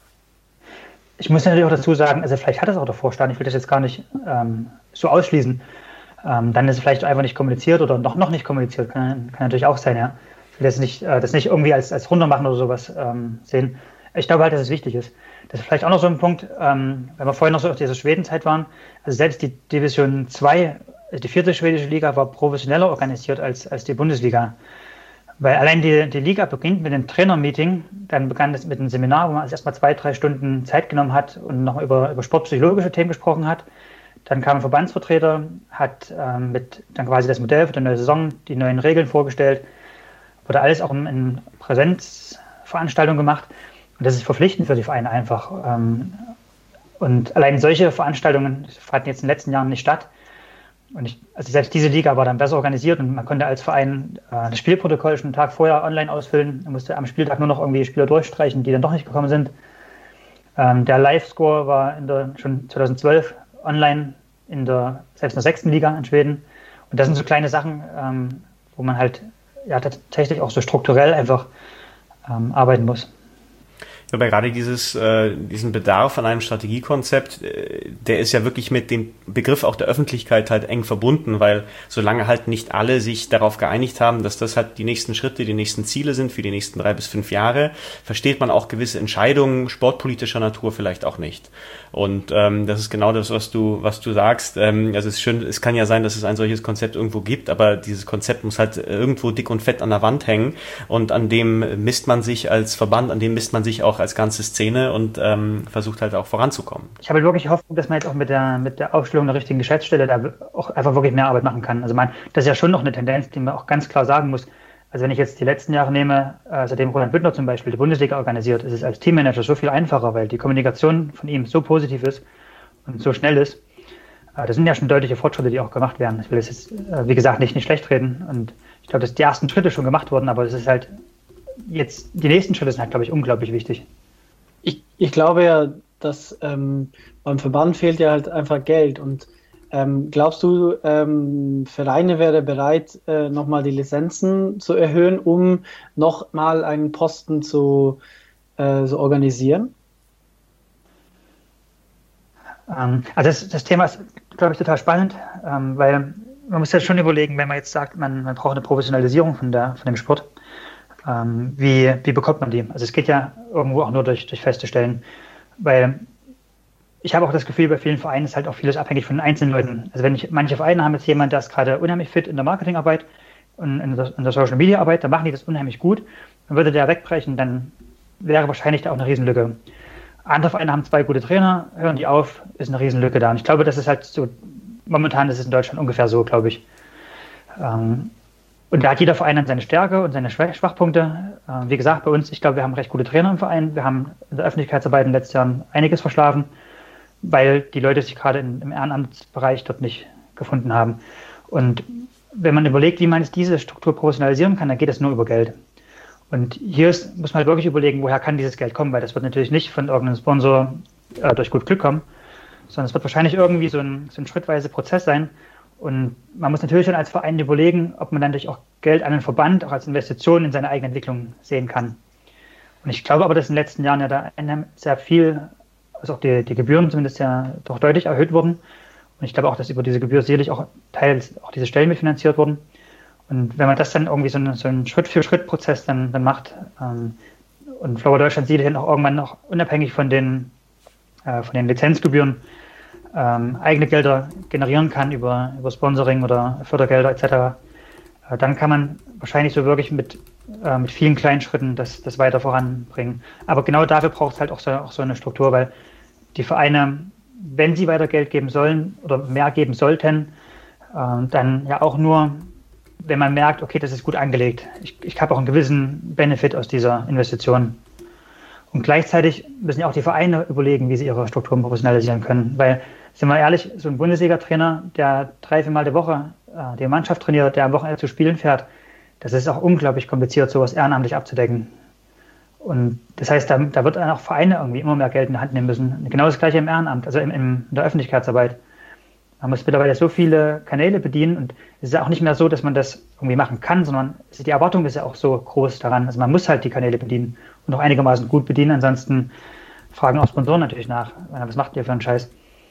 Ich muss natürlich auch dazu sagen, also vielleicht hat es auch der Vorstand, ich will das jetzt gar nicht ähm, so ausschließen. Ähm, dann ist es vielleicht einfach nicht kommuniziert oder noch, noch nicht kommuniziert. Kann, kann natürlich auch sein, ja. Ich will das nicht, äh, das nicht irgendwie als, als runtermachen oder sowas ähm, sehen. Ich glaube halt, dass es wichtig ist. Das ist vielleicht auch noch so ein Punkt, ähm, wenn wir vorhin noch so auf dieser Schwedenzeit waren, also selbst die Division zwei, also die vierte schwedische Liga, war professioneller organisiert als, als die Bundesliga. Weil allein die, die Liga beginnt mit einem Trainermeeting, dann begann das mit einem Seminar, wo man also erstmal zwei, drei Stunden Zeit genommen hat und noch über, über sportpsychologische Themen gesprochen hat. Dann kam ein Verbandsvertreter, hat ähm, mit dann quasi das Modell für die neue Saison, die neuen Regeln vorgestellt, wurde alles auch in, in Präsenzveranstaltungen gemacht. Und das ist verpflichtend für die Vereine einfach. Ähm, und allein solche Veranstaltungen fanden jetzt in den letzten Jahren nicht statt. Und ich, also selbst diese Liga war dann besser organisiert und man konnte als Verein äh, das Spielprotokoll schon einen Tag vorher online ausfüllen. Man musste am Spieltag nur noch irgendwie Spieler durchstreichen, die dann doch nicht gekommen sind. Ähm, der Live-Score war in der, schon zweitausendzwölf online in der, selbst in der sechsten Liga in Schweden. Und das sind so kleine Sachen, ähm, wo man halt ja tatsächlich auch so strukturell einfach ähm, arbeiten muss. Aber gerade dieses, äh, diesen Bedarf an einem Strategiekonzept, äh, der ist ja wirklich mit dem Begriff auch der Öffentlichkeit halt eng verbunden, weil solange halt nicht alle sich darauf geeinigt haben, dass das halt die nächsten Schritte, die nächsten Ziele sind für die nächsten drei bis fünf Jahre, versteht man auch gewisse Entscheidungen sportpolitischer Natur vielleicht auch nicht. Und ähm, das ist genau das, was du, was du sagst. Ähm, also es ist schön, es kann ja sein, dass es ein solches Konzept irgendwo gibt, aber dieses Konzept muss halt irgendwo dick und fett an der Wand hängen und an dem misst man sich als Verband, an dem misst man sich auch als ganze Szene und ähm, versucht halt auch voranzukommen. Ich habe wirklich Hoffnung, dass man jetzt auch mit der, mit der Aufstellung der richtigen Geschäftsstelle da auch einfach wirklich mehr Arbeit machen kann. Also man, das ist ja schon noch eine Tendenz, die man auch ganz klar sagen muss. Also wenn ich jetzt die letzten Jahre nehme, äh, seitdem Roland Büttner zum Beispiel die Bundesliga organisiert, ist es als Teammanager so viel einfacher, weil die Kommunikation von ihm so positiv ist und so schnell ist. Äh, das sind ja schon deutliche Fortschritte, die auch gemacht werden. Ich will das jetzt, äh, wie gesagt, nicht, nicht schlecht reden. Und ich glaube, dass die ersten Schritte schon gemacht wurden, aber es ist halt jetzt, die nächsten Schritte sind halt, glaube ich, unglaublich wichtig. Ich, ich glaube ja, dass ähm, beim Verband fehlt ja halt einfach Geld und ähm, glaubst du, ähm, Vereine wäre bereit, äh, nochmal die Lizenzen zu erhöhen, um nochmal einen Posten zu, äh, zu organisieren? Ähm, also das, das Thema ist, glaube ich, total spannend, ähm, weil man muss ja schon überlegen, wenn man jetzt sagt, man, man braucht eine Professionalisierung von, der, von dem Sport, ähm, wie, wie bekommt man die? Also es geht ja irgendwo auch nur durch, durch feste Stellen, weil ich habe auch das Gefühl, bei vielen Vereinen ist halt auch vieles abhängig von den einzelnen Leuten. Also wenn ich, manche Vereine haben jetzt jemanden, der ist gerade unheimlich fit in der Marketingarbeit und in der, in der Social-Media-Arbeit, dann machen die das unheimlich gut. Dann würde der wegbrechen, dann wäre wahrscheinlich da auch eine Riesenlücke. Andere Vereine haben zwei gute Trainer, hören die auf, ist eine Riesenlücke da. Und ich glaube, das ist halt so, momentan ist es in Deutschland ungefähr so, glaube ich. Ähm, und da hat jeder Verein dann seine Stärke und seine Schwachpunkte. Äh, wie gesagt, bei uns, ich glaube, wir haben recht gute Trainer im Verein. Wir haben in der Öffentlichkeitsarbeit in den letzten Jahren einiges verschlafen, weil die Leute sich gerade in, im Ehrenamtsbereich dort nicht gefunden haben. Und wenn man überlegt, wie man jetzt diese Struktur professionalisieren kann, dann geht es nur über Geld. Und hier ist, muss man halt wirklich überlegen, woher kann dieses Geld kommen, weil das wird natürlich nicht von irgendeinem Sponsor äh, durch gut Glück kommen, sondern es wird wahrscheinlich irgendwie so ein, so ein schrittweise Prozess sein. Und man muss natürlich dann als Verein überlegen, ob man dann durch auch Geld an den Verband, auch als Investition in seine eigene Entwicklung sehen kann. Und ich glaube aber, dass in den letzten Jahren ja da sehr viel, also auch die, die Gebühren zumindest ja doch deutlich erhöht wurden. Und ich glaube auch, dass über diese Gebühr sicherlich auch teils auch diese Stellen mitfinanziert wurden. Und wenn man das dann irgendwie so, eine, so einen Schritt-für-Schritt-Prozess dann, dann macht ähm, und Flower Deutschland sicherlich auch irgendwann noch unabhängig von den, äh, von den Lizenzgebühren ähm, eigene Gelder generieren kann über, über Sponsoring oder Fördergelder et cetera, äh, dann kann man wahrscheinlich so wirklich mit, äh, mit vielen kleinen Schritten das, das weiter voranbringen. Aber genau dafür braucht es halt auch so, auch so eine Struktur, weil die Vereine, wenn sie weiter Geld geben sollen oder mehr geben sollten, äh, dann ja auch nur, wenn man merkt, okay, das ist gut angelegt. Ich, ich habe auch einen gewissen Benefit aus dieser Investition. Und gleichzeitig müssen ja auch die Vereine überlegen, wie sie ihre Strukturen professionalisieren können. Weil, sind wir ehrlich, so ein Bundesliga-Trainer, der drei, vier Mal die Woche äh, die Mannschaft trainiert, der am Wochenende zu Spielen fährt, das ist auch unglaublich kompliziert, sowas ehrenamtlich abzudecken. Und das heißt, da, da wird dann auch Vereine irgendwie immer mehr Geld in die Hand nehmen müssen. Genau das Gleiche im Ehrenamt, also im, im, in der Öffentlichkeitsarbeit. Man muss mittlerweile so viele Kanäle bedienen und es ist ja auch nicht mehr so, dass man das irgendwie machen kann, sondern die Erwartung ist ja auch so groß daran. Also man muss halt die Kanäle bedienen und auch einigermaßen gut bedienen. Ansonsten fragen auch Sponsoren natürlich nach, was macht ihr für einen Scheiß?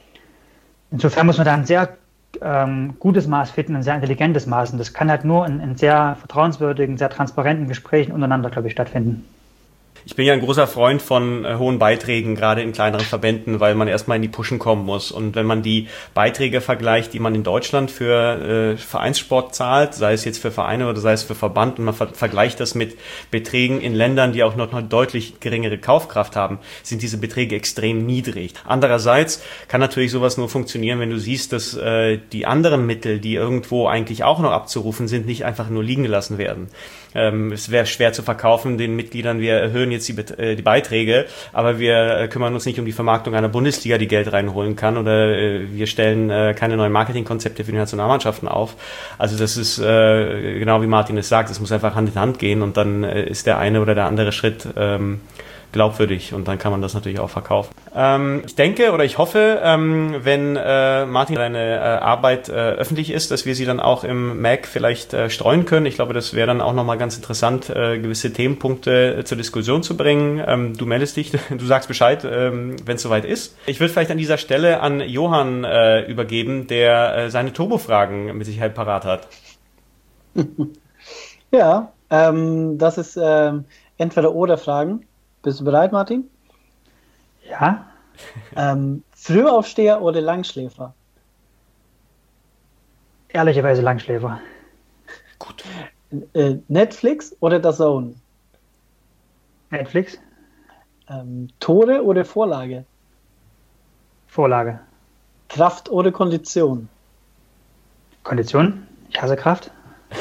Insofern muss man da ein sehr ähm, gutes Maß finden, ein sehr intelligentes Maß. Und das kann halt nur in, in sehr vertrauenswürdigen, sehr transparenten Gesprächen untereinander, glaube ich, stattfinden. Ich bin ja ein großer Freund von äh, hohen Beiträgen, gerade in kleineren Verbänden, weil man erstmal in die Pushen kommen muss. Und wenn man die Beiträge vergleicht, die man in Deutschland für äh, Vereinssport zahlt, sei es jetzt für Vereine oder sei es für Verband, und man ver- vergleicht das mit Beträgen in Ländern, die auch noch eine deutlich geringere Kaufkraft haben, sind diese Beträge extrem niedrig. Andererseits kann natürlich sowas nur funktionieren, wenn du siehst, dass äh, die anderen Mittel, die irgendwo eigentlich auch noch abzurufen sind, nicht einfach nur liegen gelassen werden. Ähm, es wäre schwer zu verkaufen den Mitgliedern, wir erhöhen jetzt die, äh, die Beiträge, aber wir äh, kümmern uns nicht um die Vermarktung einer Bundesliga, die Geld reinholen kann, oder äh, wir stellen äh, keine neuen Marketingkonzepte für die Nationalmannschaften auf. Also das ist äh, genau wie Martin es sagt, es muss einfach Hand in Hand gehen und dann äh, ist der eine oder der andere Schritt ähm, glaubwürdig und dann kann man das natürlich auch verkaufen. Ähm, ich denke oder ich hoffe, ähm, wenn äh, Martin seine äh, Arbeit äh, öffentlich ist, dass wir sie dann auch im M A C vielleicht äh, streuen können. Ich glaube, das wäre dann auch nochmal ganz interessant, äh, gewisse Themenpunkte äh, zur Diskussion zu bringen. Ähm, du meldest dich, du sagst Bescheid, ähm, wenn es soweit ist. Ich würde vielleicht an dieser Stelle an Johann äh, übergeben, der äh, seine Turbo-Fragen mit Sicherheit parat hat. Ja, ähm, das ist ähm, entweder oder Fragen. Bist du bereit, Martin? Ja. Ähm, Frühaufsteher oder Langschläfer? Ehrlicherweise Langschläfer. Gut. Äh, Netflix oder D A Z N? Netflix? Ähm, Tore oder Vorlage? Vorlage. Kraft oder Kondition? Kondition? Ich hasse Kraft.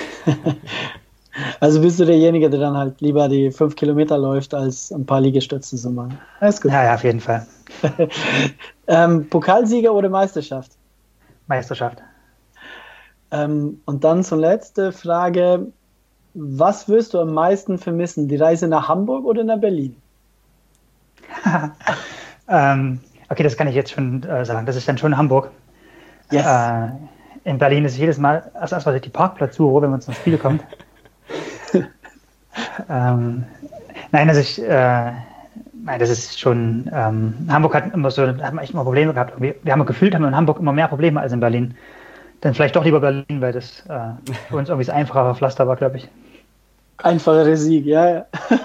Also bist du derjenige, der dann halt lieber die fünf Kilometer läuft, als ein paar Liegestützen zu machen. Alles gut. Ja, ja, auf jeden Fall. ähm, Pokalsieger oder Meisterschaft? Meisterschaft. Ähm, und dann zur letzten Frage. Was wirst du am meisten vermissen? Die Reise nach Hamburg oder nach Berlin? ähm, okay, das kann ich jetzt schon äh, sagen. Das ist dann schon Hamburg. Yes. Äh, in Berlin ist jedes Mal erst erstmal die Parkplatzsuche, wenn man zum Spiel kommt. ähm, nein, also ich, äh, nein, das ist schon, ähm, Hamburg hat immer so, da hat man echt immer Probleme gehabt. Wir, wir haben gefühlt, haben wir in Hamburg immer mehr Probleme als in Berlin. dann vielleicht doch lieber Berlin, weil das äh, für uns irgendwie das einfache Pflaster war, glaube ich. Einfachere Sieg, ja, ja.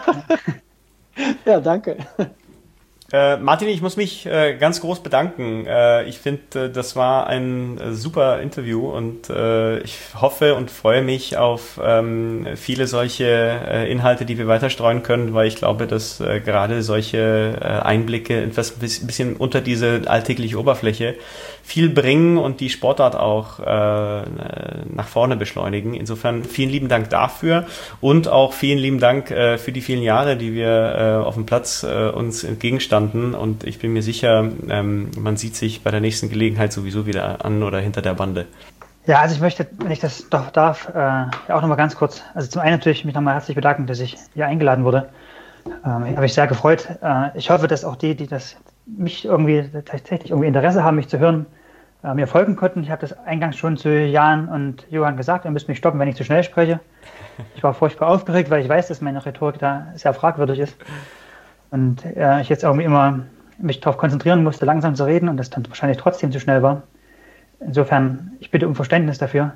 Ja, danke. Äh, Martin, ich muss mich äh, ganz groß bedanken. Äh, ich finde, äh, das war ein äh, super Interview und äh, ich hoffe und freue mich auf ähm, viele solche äh, Inhalte, die wir weiter streuen können, weil ich glaube, dass äh, gerade solche äh, Einblicke etwas ein bisschen unter diese alltägliche Oberfläche viel bringen und die Sportart auch äh, nach vorne beschleunigen. Insofern vielen lieben Dank dafür und auch vielen lieben Dank äh, für die vielen Jahre, die wir äh, auf dem Platz äh, uns entgegenstanden, und ich bin mir sicher, ähm, man sieht sich bei der nächsten Gelegenheit sowieso wieder an oder hinter der Bande. Ja, also ich möchte, wenn ich das doch darf, äh, auch nochmal ganz kurz, also zum einen natürlich mich nochmal herzlich bedanken, dass ich hier eingeladen wurde. Ähm, habe ich sehr gefreut. Äh, ich hoffe, dass auch die, die das mich irgendwie tatsächlich irgendwie Interesse haben, mich zu hören, äh, mir folgen konnten. Ich habe das eingangs schon zu Jan und Johann gesagt, ihr müsst mich stoppen, wenn ich zu schnell spreche. Ich war furchtbar aufgeregt, weil ich weiß, dass meine Rhetorik da sehr fragwürdig ist. Und äh, ich jetzt irgendwie immer mich darauf konzentrieren musste, langsam zu reden und das dann wahrscheinlich trotzdem zu schnell war. Insofern, ich bitte um Verständnis dafür.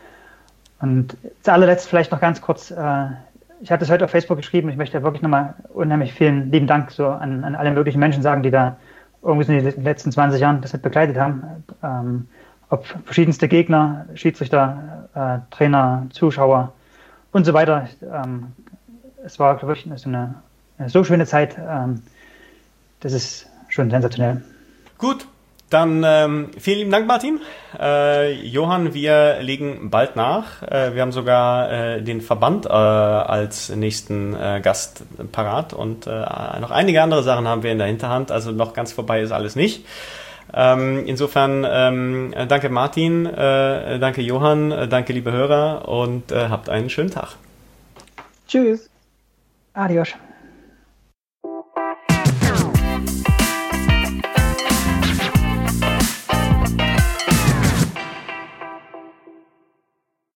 Und zu allerletzt vielleicht noch ganz kurz, äh, ich habe das heute auf Facebook geschrieben, ich möchte wirklich nochmal unheimlich vielen lieben Dank so an, an alle möglichen Menschen sagen, die da irgendwie in den letzten zwanzig Jahren das mit begleitet haben. Ähm, ob verschiedenste Gegner, Schiedsrichter, äh, Trainer, Zuschauer und so weiter. Ähm, es war wirklich so eine, eine so schöne Zeit, ähm, das ist schon sensationell. Gut. Dann ähm, vielen lieben Dank, Martin. Äh, Johann, wir legen bald nach. Äh, wir haben sogar äh, den Verband äh, als nächsten äh, Gast parat und äh, noch einige andere Sachen haben wir in der Hinterhand. Also noch ganz vorbei ist alles nicht. Ähm, insofern ähm, danke Martin, äh, danke Johann, äh, danke liebe Hörer und äh, habt einen schönen Tag. Tschüss. Adios.